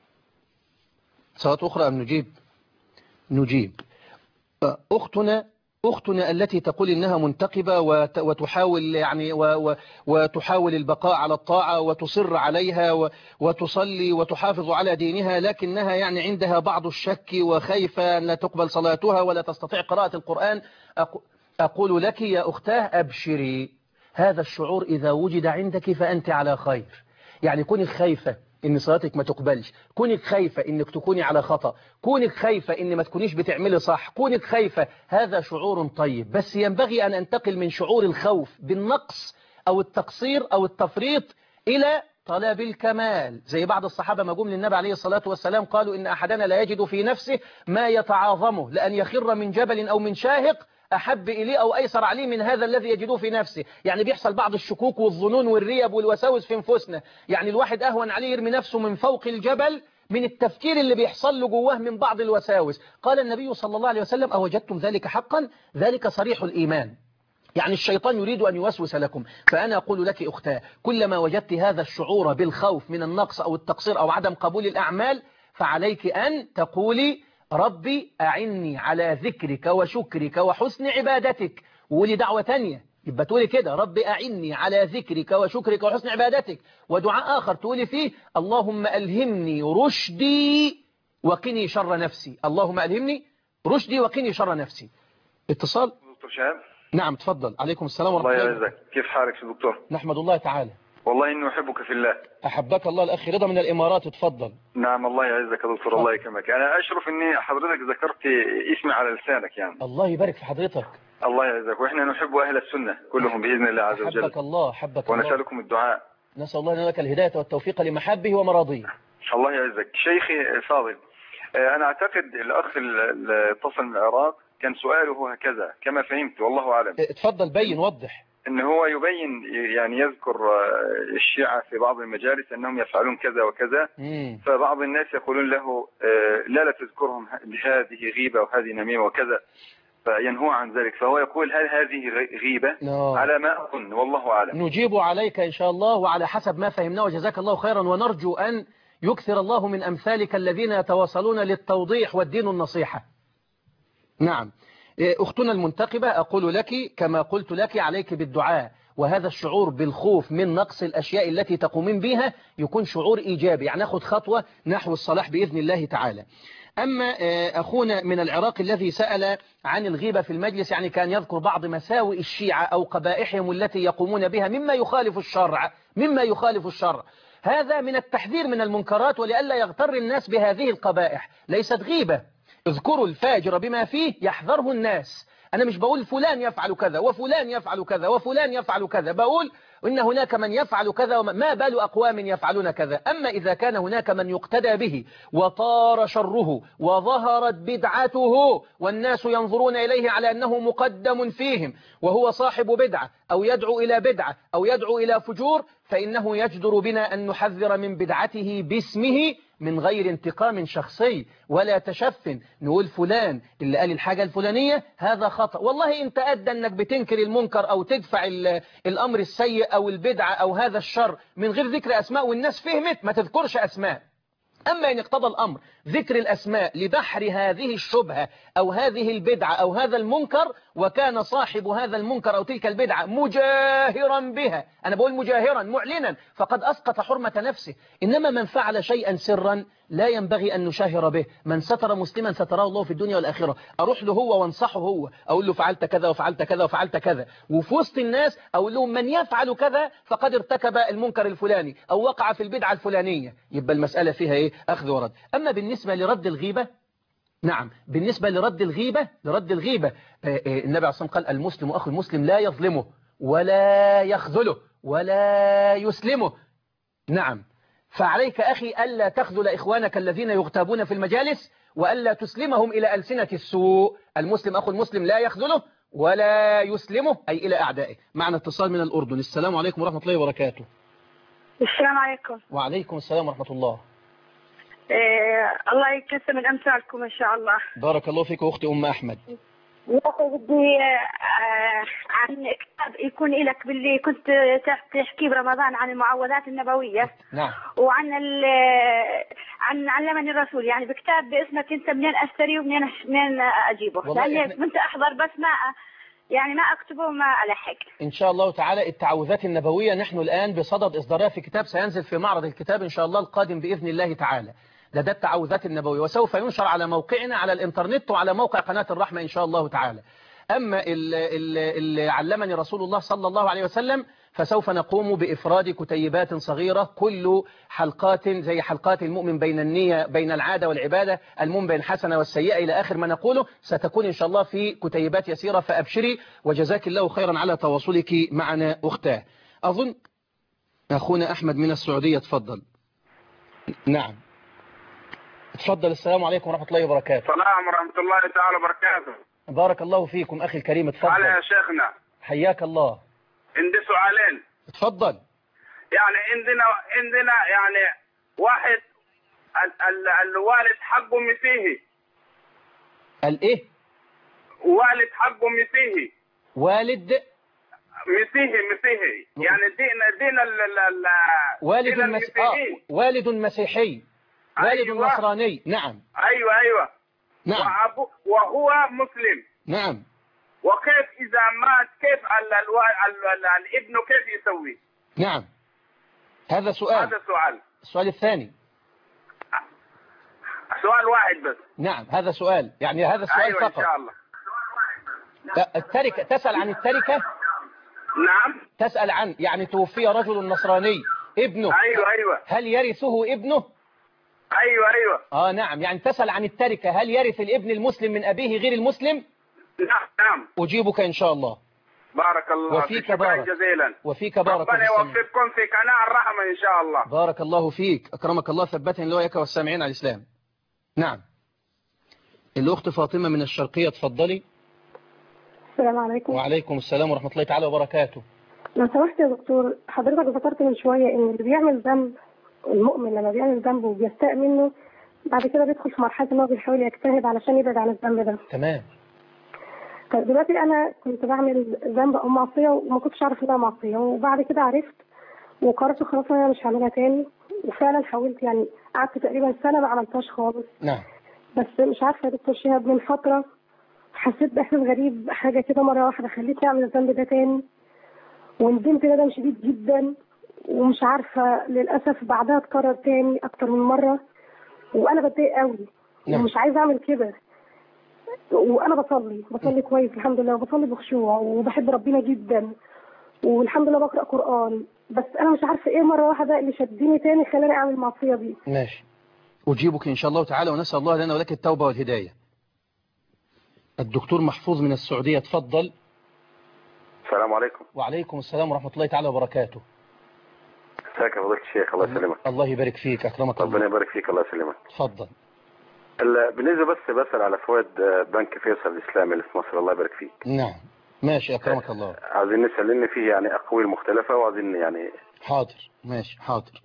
صلاة أخرى أم نجيب؟ نجيب. أختنا أختنا التي تقول إنها منتقبة وتحاول يعني وتحاول البقاء على الطاعة وتصر عليها وتصلي وتحافظ على دينها، لكنها يعني عندها بعض الشك وخايفة أن لا تقبل صلاتها ولا تستطيع قراءة القرآن. أقول لك يا أختاه أبشري، هذا الشعور إذا وجد عندك فأنت على خير. يعني كونك خايفة إن صلاتك ما تقبلش، كونك خايفة إنك تكوني على خطأ، كونك خايفة إن ما تكونيش بتعملي صح، كونك خايفة، هذا شعور طيب. بس ينبغي أن أنتقل من شعور الخوف بالنقص أو التقصير أو التفريط إلى طلب الكمال. زي بعض الصحابة ما جم للنبي عليه الصلاة والسلام قالوا إن أحدنا لا يجد في نفسه ما يتعاظمه، لأن يخر من جبل أو من شاهق أحب إليه أو أيسر عليه من هذا الذي يجدوه في نفسه. يعني بيحصل بعض الشكوك والظنون والريب والوساوس في نفوسنا، يعني الواحد أهون عليه يرمي نفسه من فوق الجبل من التفكير اللي بيحصل له جواه من بعض الوساوس. قال النبي صلى الله عليه وسلم أوجدتم ذلك حقا؟ ذلك صريح الإيمان. يعني الشيطان يريد أن يوسوس لكم. فأنا أقول لك أختاه، كلما وجدت هذا الشعور بالخوف من النقص أو التقصير أو عدم قبول الأعمال فعليك أن تقولي ربي أعني على ذكرك وشكرك وحسن عبادتك. وقولي دعوة تانية، يبقى تقولي كده ربي أعني على ذكرك وشكرك وحسن عبادتك. ودعاء آخر تقولي فيه اللهم ألهمني رشدي وقني شر نفسي. اللهم ألهمني رشدي وقيني شر نفسي. اتصال. دكتور شهاب. نعم تفضل. عليكم السلام ورحمة الله. الله يعزك، كيف حالك يا دكتور؟ نحمد الله تعالى. والله إنه أحبك في الله. أحبك الله. الأخ رضا من الإمارات، تفضل. نعم الله يعزك يا دكتور، الله يكرمك. أنا أشرف إني حضرتك ذكرت اسمي على لسانك يعني. الله يبارك في حضرتك. الله يعزك، وإحنا نحب أهل السنة كلهم بإذن الله عز وجل. حبك الله حبك الله. ونسألكم الدعاء. نسأل الله لنا لك الهداية والتوفيق لمحبه ومراضيه. الله يعزك. شيخي الفاضل، أنا أعتقد الأخ اللي اتصل من العراق كان سؤاله هكذا كما فهمت والله أعلم. اتفضل بين وضح. إن هو يبين يعني يذكر الشيعة في بعض المجالس أنهم يفعلون كذا وكذا. مم. فبعض الناس يقولون له لا لا تذكرهم، هذه غيبة وهذه نميمة وكذا، فينهوا عن ذلك. فهو يقول هل هذه غيبة؟ no. على ما أظن والله أعلم. نجيب عليك إن شاء الله وعلى حسب ما فهمناه، وجزاك الله خيرا، ونرجو أن يكثر الله من أمثالك الذين يتواصلون للتوضيح والدين النصيحة. نعم. أختنا المنتقبة، أقول لك كما قلت لك، عليك بالدعاء، وهذا الشعور بالخوف من نقص الأشياء التي تقومين بها يكون شعور إيجابي، يعني ناخد خطوة نحو الصلاح بإذن الله تعالى. أما أخونا من العراق الذي سأل عن الغيبة في المجلس، يعني كان يذكر بعض مساوئ الشيعة أو قبائحهم التي يقومون بها مما يخالف الشرع مما يخالف الشرع هذا من التحذير من المنكرات، ولئلا يغتر الناس بهذه القبائح. ليست غيبة. اذكروا الفاجر بما فيه يحذره الناس. أنا مش بقول فلان يفعل كذا وفلان يفعل كذا وفلان يفعل كذا، بقول إن هناك من يفعل كذا وما بال أقوام يفعلون كذا. أما إذا كان هناك من يقتدى به وطار شره وظهرت بدعته والناس ينظرون إليه على أنه مقدم فيهم وهو صاحب بدعة أو يدعو إلى بدعة أو يدعو إلى فجور، فإنه يجدر بنا أن نحذر من بدعته باسمه من غير انتقام شخصي ولا تشف. نقول فلان اللي قال الحاجة الفلانية هذا خطأ، والله انت أدى أنك بتنكر المنكر أو تدفع الأمر السيء أو البدعة أو هذا الشر من غير ذكر أسماء والناس فهمت، ما تذكرش أسماء. أما إن اقتضى الأمر ذكر الأسماء لبحر هذه الشبهة أو هذه البدعة أو هذا المنكر، وكان صاحب هذا المنكر أو تلك البدعة مجاهرا بها، أنا بقول مجاهرا معلنا، فقد أسقط حرمة نفسه. إنما من فعل شيئا سرا لا ينبغي أن نشاهر به. من ستر مسلما ستراه الله في الدنيا والآخرة. أروح له هو وانصحه هو، أقول له فعلت كذا وفعلت كذا وفعلت كذا، وفي وسط الناس أقول لهم من يفعل كذا فقد ارتكب المنكر الفلاني أو وقع في البدعة الفلانية. يبقى المسألة فيها إيه؟ أخذ ورد. أما بالنسبة لرد الغيبة، نعم بالنسبة لرد الغيبة لرد الغيبة النبي عليه الصلاة والسلام قال المسلم أخو المسلم لا يظلمه ولا يخذله ولا يسلمه. نعم. فعليك أخي ألا تخذل إخوانك الذين يغتابون في المجالس وألا تسلمهم إلى ألسنة السوء. المسلم أخو المسلم لا يخذله ولا يسلمه، أي إلى أعدائه. معنا اتصال من الأردن. السلام عليكم ورحمة الله وبركاته. السلام عليكم. وعليكم السلام ورحمة الله. إيه الله يكثر من أمثالكم إن شاء الله. بارك الله فيك أختي أم أحمد. يا أخي بدي آه عن كتاب يكون لك باللي كنت تحكي برمضان عن المعوذات النبوية. نعم. وعن عن علمني الرسول، يعني بكتاب باسمك أنت منين أشتريه ومنين منين أجيبه، لأني إحنا... كنت أحضر بس ما يعني ما أكتبه وما ألحق. إن شاء الله تعالى التعوذات النبوية نحن الآن بصدد إصدارها في كتاب سينزل في معرض الكتاب إن شاء الله القادم بإذن الله تعالى. لدى التعوذات النبوية، وسوف ينشر على موقعنا على الإنترنت وعلى موقع قناة الرحمة إن شاء الله تعالى. أما اللي علمني رسول الله صلى الله عليه وسلم فسوف نقوم بإفراد كتيبات صغيرة، كل حلقات زي حلقات المؤمن بين النية بين العادة والعبادة، المؤمن بين الحسنة والسيئة إلى آخر ما نقوله، ستكون إن شاء الله في كتيبات يسيرة، فأبشري وجزاك الله خيرا على تواصلك معنا أختاه. أظن أخونا أحمد من السعودية تفضل. نعم تفضل. السلام عليكم ورحمة الله وبركاته. السلام ورحمة الله تعالى وبركاته. بارك الله فيكم أخي الكريم. تفضل. على يا شيخنا. حياك الله. عندي سؤالين. تفضل. يعني عندنا عندنا يعني واحد ال ال الوالد حقه مسيحي. الايه؟ والد حقه مسيحي. والد مسيحي مسيحي يعني دين دين ال ال والد المسيحي. والد مسيحي. والد أيوة. نصراني. نعم. أيوة أيوة. نعم. وهو مسلم. نعم. وكيف إذا مات كيف ال ال ال الابن كيف يسوي؟ نعم. هذا سؤال. هذا سؤال. السؤال الثاني. سؤال واحد بس. نعم هذا سؤال، يعني هذا السؤال أيوة فقط. إن شاء الله. التركة، تسأل عن التركة؟ نعم. تسأل عن يعني توفي رجل نصراني ابنه، أيوة أيوة. هل يرثه ابنه؟ أيوة أيوة. آه نعم، يعني تسأل عن التركة، هل يرث الابن المسلم من أبيه غير المسلم؟ نعم نعم. أجيبك إن شاء الله. بارك الله وفيك شكرا بارك جزيلا. وفيك بارك. ربنا يوفقكم في قناة الرحمة إن شاء الله. بارك الله فيك، أكرمك الله، ثبتني الله وإياك والسامعين على الإسلام. نعم. الأخت فاطمة من الشرقية، تفضلي. السلام عليكم. وعليكم السلام ورحمة الله تعالى وبركاته. لو سمحت يا دكتور، حضرتك ذكرت من شوية إن اللي بيعمل ذنب، المؤمن لما بيعمل ذنب وبيستاء منه بعد كده بيدخل في مرحلة إن هو بيحاول يجتهد علشان يبعد عن الذنب ده. تمام. طيب دلوقتي أنا كنت بعمل ذنب أو معصية وما كنتش أعرف إنها معصية، وبعد كده عرفت وقررت خلاص أنا مش هعملها تاني، وفعلا حاولت، يعني قعدت تقريبا سنة ما عملتهاش خالص. نعم. بس مش عارفة يا دكتور شهاب، من فترة حسيت بإحساس غريب، حاجة كده مرة واحدة خليتني أعمل الذنب ده تاني، وندمت ندم شديد جدا، ومش عارفة للأسف بعدها اتكرر تاني أكتر من مرة، وأنا بتضايق قوي. نعم. ومش عايزة أعمل كده، وأنا بصلي بصلي كويس الحمد لله، وبصلي بخشوع وبحب ربنا جدا، والحمد لله بقرأ قرآن، بس أنا مش عارفة إيه مرة واحدة اللي شدني تاني خلاني أعمل المعصية دي. ماشي، أجيبك إن شاء الله تعالى، ونسأل الله لنا ولك التوبة والهداية. الدكتور محفوظ من السعودية، تفضل. السلام عليكم. وعليكم السلام ورحمة الله تعالى وبركاته. ازيك يا فضيلة الشيخ؟ الله يسلمك. الله يبارك فيك، أكرمك الله. ربنا يبارك فيك، الله يسلمك. تفضل. بالنسبة بس بسأل على فوائد بنك فيصل الإسلامي اللي في مصر، الله يبارك فيك. نعم ماشي، أكرمك الله. عايزين نسأل لأن فيه يعني أقوال مختلفة، وعايزين يعني. حاضر ماشي حاضر.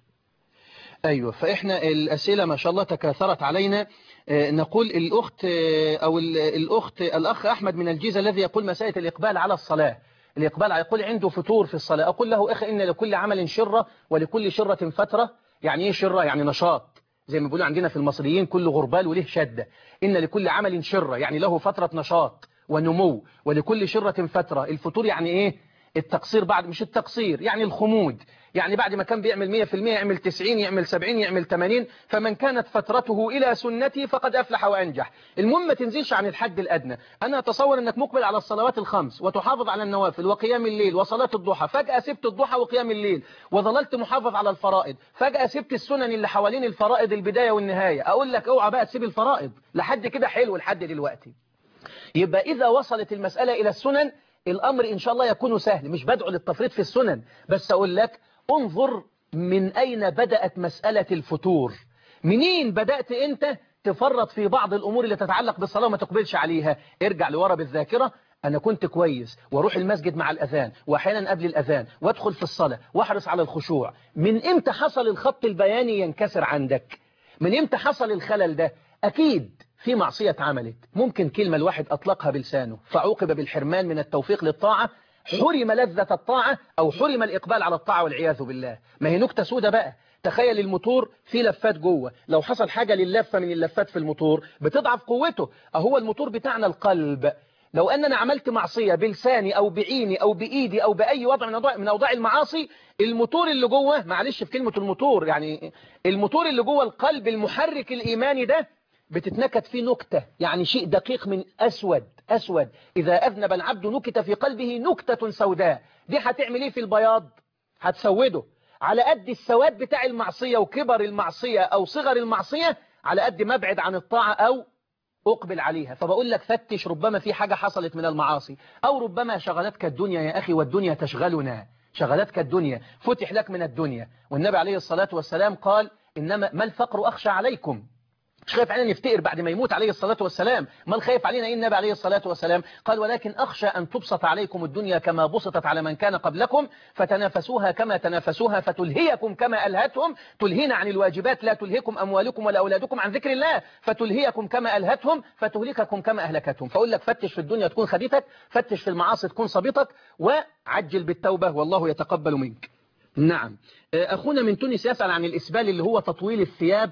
أيوة، فإحنا الأسئلة ما شاء الله تكاثرت علينا. نقول الأخت أو الأخت الأخ أحمد من الجيزة الذي يقول مسألة الإقبال على الصلاة، الإقبال يقول عنده فتور في الصلاة. أقول له أخي إن لكل عمل شرة ولكل شرة فترة. يعني إيه شرة؟ يعني نشاط، زي ما بيقولوا عندنا في المصريين كل غربال وله شدة. إن لكل عمل شرة يعني له فترة نشاط ونمو، ولكل شرة فترة. الفتور يعني إيه؟ التقصير بعد، مش التقصير يعني الخمود، يعني بعد ما كان بيعمل مية في المية يعمل تسعين، يعمل سبعين، يعمل ثمانين. فمن كانت فترته إلى سنتي فقد أفلح وأنجح. المهم ما تنزلش عن الحد الأدنى. أنا أتصور أنك مقبل على الصلوات الخمس وتحافظ على النوافل وقيام الليل وصلاة الضحى، فجأة سبت الضحى وقيام الليل وظللت محافظ على الفرائض، فجأة سبت السنن اللي حوالين الفرائض البداية والنهاية. أقول لك اوعى بقى تسيب الفرائض لحد كده، حلو لحد دلوقتي. يبقى إذا وصلت المسألة إلى السنن الأمر إن شاء الله يكون سهل. مش بدعو للتفريط في السنن، بس أقول لك انظر من أين بدأت مسألة الفتور. منين بدأت أنت تفرط في بعض الأمور اللي تتعلق بالصلاة وما تقبلش عليها؟ ارجع لورا بالذاكرة. أنا كنت كويس واروح المسجد مع الأذان وأحيانا قبل الأذان وادخل في الصلاة واحرص على الخشوع. من إمتى حصل الخط البياني ينكسر عندك؟ من إمتى حصل الخلل ده؟ أكيد في معصية عملت، ممكن كلمة الواحد أطلقها بلسانه فعوقب بالحرمان من التوفيق للطاعة، حرم لذة الطاعة أو حرم الإقبال على الطاعة والعياذ بالله. ما هي نكتة سودة بقى. تخيل الموتور في لفات جوه، لو حصل حاجة لللفة من اللفات في الموتور بتضعف قوته. أهو الموتور بتاعنا القلب. لو أننا عملت معصية بلساني أو بعيني أو بإيدي أو بأي وضع من أوضاع المعاصي، الموتور اللي جوه، معلش في كلمة الموتور، يعني الموتور اللي جوه القلب المحرك الإيماني ده بتتنكت فيه نكتة، يعني شيء دقيق من أسود أسود. إذا أذنب العبد نكت في قلبه نكتة سوداء. دي هتعمل إيه في البياض؟ هتسوده. على قد السواد بتاع المعصية وكبر المعصية أو صغر المعصية، على قد ما ابعد عن الطاعة أو أقبل عليها. فبقول لك فتش، ربما في حاجة حصلت من المعاصي، أو ربما شغلتك الدنيا يا أخي، والدنيا تشغلنا. شغلتك الدنيا، فتح لك من الدنيا. والنبي عليه الصلاة والسلام قال إنما ما الفقر أخشى عليكم. مش خايف علينا نفتقر بعد ما يموت عليه الصلاة والسلام. ما الخايف علينا إيه النبي عليه الصلاة والسلام؟ قال ولكن أخشى أن تبسط عليكم الدنيا كما بسطت على من كان قبلكم فتنافسوها كما تنافسوها فتلهيكم كما ألهتهم. تلهينا عن الواجبات، لا تلهيكم أموالكم ولا أولادكم عن ذكر الله، فتلهيكم كما ألهتهم فتهلككم كما أهلكتهم. فأقول لك فتش في الدنيا تكون خديتك، فتش في المعاصي تكون صبيتك، وعجل بالتوبة والله يتقبل منك. نعم. أخونا من تونس يسأل عن الإسبال اللي هو تطويل الثياب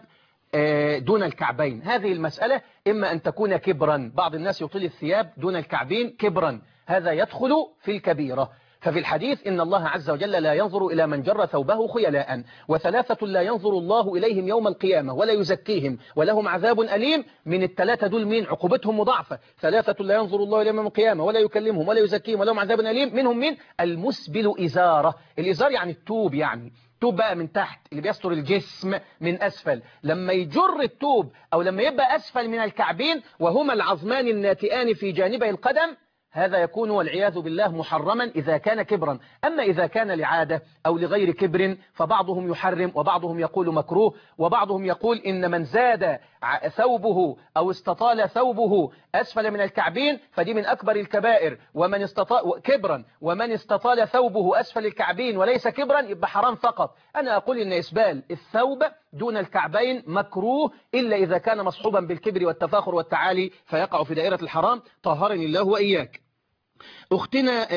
دون الكعبين. هذه المسألة إما أن تكون كبرا، بعض الناس يطيل الثياب دون الكعبين كبرا، هذا يدخل في الكبيرة. ففي الحديث إن الله عز وجل لا ينظر إلى من جر ثوبه خيلاء، وثلاثة لا ينظر الله إليهم يوم القيامة ولا يزكيهم ولهم عذاب أليم. من الثلاثة دول مين عقوبتهم مضاعفة؟ ثلاثة لا ينظر الله إليهم يوم القيامة ولا يكلمهم ولا يزكيهم ولهم عذاب أليم. منهم مين؟ المسبل إزارة. الإزار يعني التوب، يعني التوب بقى من تحت اللي بيستر الجسم من أسفل. لما يجر التوب أو لما يبقى أسفل من الكعبين وهما العظمان الناتئان في جانبي القدم، هذا يكون والعياذ بالله محرما إذا كان كبرا. أما إذا كان لعادة أو لغير كبر فبعضهم يحرم وبعضهم يقول مكروه، وبعضهم يقول إن من زاد ثوبه أو استطال ثوبه أسفل من الكعبين فدي من أكبر الكبائر، ومن استطال كبرا ومن استطال ثوبه أسفل الكعبين وليس كبرا يبقى حرام فقط. أنا أقول إن إسبال الثوب دون الكعبين مكروه إلا إذا كان مصحوبا بالكبر والتفاخر والتعالي فيقع في دائرة الحرام. طهرني الله وإياك. أختنا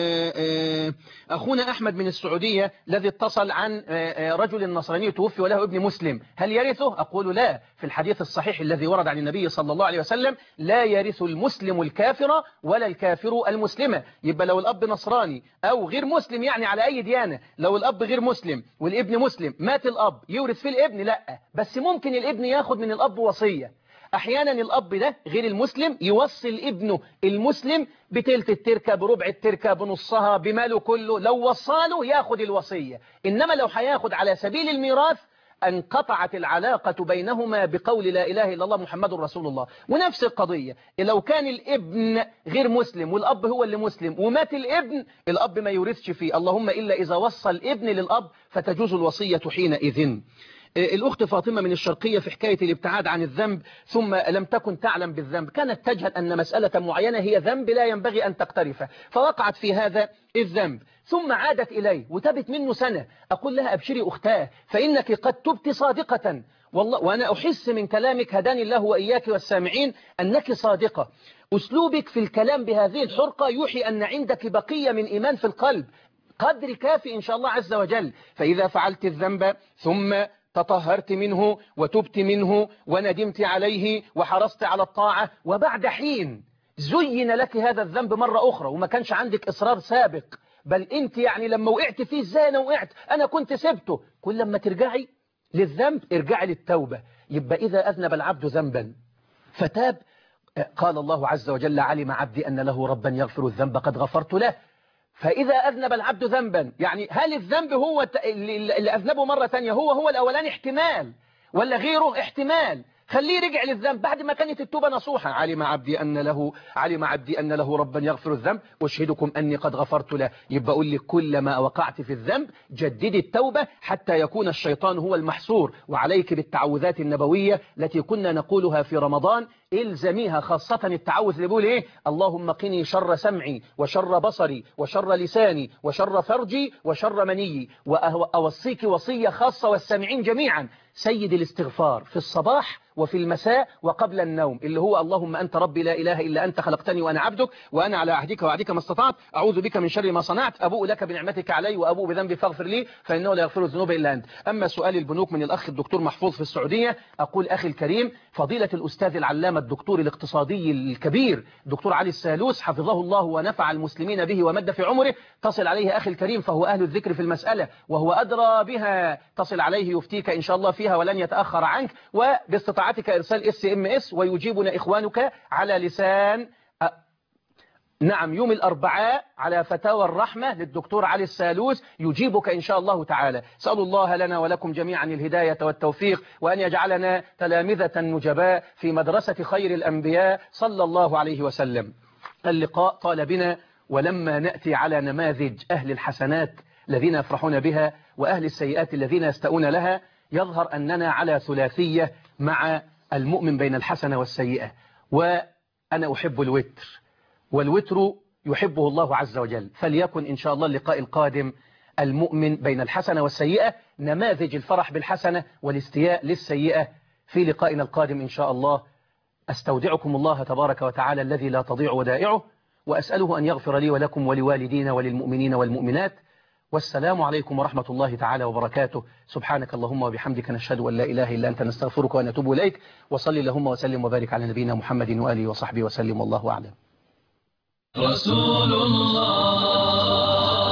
أخونا أحمد من السعودية الذي اتصل عن رجل نصراني توفي وله ابن مسلم، هل يرثه؟ أقول لا. في الحديث الصحيح الذي ورد عن النبي صلى الله عليه وسلم لا يرث المسلم الكافر ولا الكافر المسلمة. يبقى لو الأب نصراني أو غير مسلم يعني على أي ديانة، لو الأب غير مسلم والابن مسلم مات الأب يورث في الابن؟ لا، بس ممكن الابن ياخد من الأب وصية. أحيانا الأب ده غير المسلم يوصل ابنه المسلم بتلت التركة بربع التركة بنصها بماله كله، لو وصاله ياخد الوصية. إنما لو هياخد على سبيل الميراث انقطعت العلاقة بينهما بقول لا إله إلا الله محمد رسول الله. ونفس القضية لو كان الابن غير مسلم والأب هو اللي مسلم ومات الابن، الأب ما يورثش فيه، اللهم إلا إذا وصى الابن للأب فتجوز الوصية حينئذ. الأخت فاطمة من الشرقية في حكاية الابتعاد عن الذنب ثم لم تكن تعلم بالذنب، كانت تجهل أن مسألة معينة هي ذنب لا ينبغي أن تقترفه، فوقعت في هذا الذنب ثم عادت إليه وتبت منه سنة. أقول لها أبشري أختاه فإنك قد تبت صادقة والله، وأنا أحس من كلامك هداني الله وإياك والسامعين أنك صادقة. أسلوبك في الكلام بهذه الحرقة يوحي أن عندك بقية من إيمان في القلب قدر كافي إن شاء الله عز وجل. فإذا فعلت الذنب ثم تطهرت منه وتبت منه وندمت عليه وحرصت على الطاعة وبعد حين زين لك هذا الذنب مرة أخرى وما كانش عندك إصرار سابق، بل أنت يعني لما وقعت فيه ازاي أنا وقعت أنا كنت سبته، كل لما ترجعي للذنب ارجعي للتوبة. يبقى إذا أذنب العبد ذنبا فتاب قال الله عز وجل علم عبدي أن له ربا يغفر الذنب قد غفرت له. فإذا أذنب العبد ذنبا يعني هل الذنب هو اللي أذنبه مرة ثانية هو هو الأولاني احتمال ولا غيره احتمال، خليه رجع للذنب بعد ما كانت التوبة نصوحة. علم عبدي أن له علم عبدي أن له ربا يغفر الذنب واشهدكم أني قد غفرت له. يبقى أقول لك كلما وقعت في الذنب جددي التوبة حتى يكون الشيطان هو المحصور. وعليك بالتعوذات النبوية التي كنا نقولها في رمضان الزميها، خاصة التعوذ اللي بيقول ايه اللهم قني شر سمعي وشر بصري وشر لساني وشر فرجي وشر مني. وأوصيك وصية خاصة والسامعين جميعا سيد الاستغفار في الصباح وفي المساء وقبل النوم اللي هو اللهم أنت ربي لا إله إلا أنت خلقتني وأنا عبدك وأنا على عهدك وعهدك ما استطعت أعوذ بك من شر ما صنعت أبوء لك بنعمتك علي وأبوء بذنبي فاغفر لي فإنه لا يغفر الذنوب إلا أنت. أما سؤال البنوك من الأخ الدكتور محفوظ في السعودية، أقول أخي الكريم فضيلة الأستاذ العلامة الدكتور الاقتصادي الكبير دكتور علي السالوس حفظه الله ونفع المسلمين به ومد في عمره، تصل عليه أخي الكريم فهو أهل الذكر في المسألة وهو أدرى بها، تصل عليه يفتيك إن شاء الله فيها ولن يتأخر عنك، وباستطاعتك إرسال اس ام اس ويجيبنا إخوانك على لسان أ... نعم يوم الأربعاء على فتاوى الرحمة للدكتور علي السالوس يجيبك إن شاء الله تعالى. سأل الله لنا ولكم جميعا الهداية والتوفيق وأن يجعلنا تلامذة نجباء في مدرسة خير الأنبياء صلى الله عليه وسلم. اللقاء طال بنا ولما نأتي على نماذج أهل الحسنات الذين يفرحون بها وأهل السيئات الذين يستؤون لها يظهر أننا على ثلاثية مع المؤمن بين الحسنة والسيئة. وأنا أحب الوتر والوتر يحبه الله عز وجل، فليكن إن شاء الله اللقاء القادم المؤمن بين الحسنة والسيئة، نماذج الفرح بالحسنة والاستياء للسيئة في لقائنا القادم إن شاء الله. أستودعكم الله تبارك وتعالى الذي لا تضيع ودائعه، وأسأله أن يغفر لي ولكم ولوالدينا وللمؤمنين والمؤمنات. والسلام عليكم ورحمة الله تعالى وبركاته. سبحانك اللهم وبحمدك نشهد أن لا إله إلا أنت نستغفرك ونتوب إليك. وصل اللهم وسلم وبارك على نبينا محمد وآله وصحبه وسلم والله أعلم. رسول الله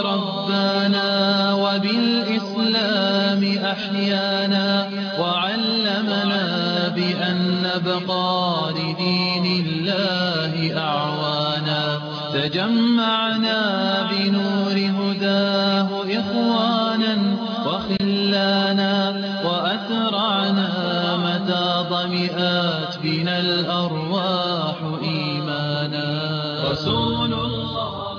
ربانا وبالإسلام أحيانا وعلمنا بأن نبقى لدين الله أعوانا تجمعنا بنور هداه إخوانا وخلانا وأترعنا متى ضمئات بنا الأرواح إيمانا رسول الله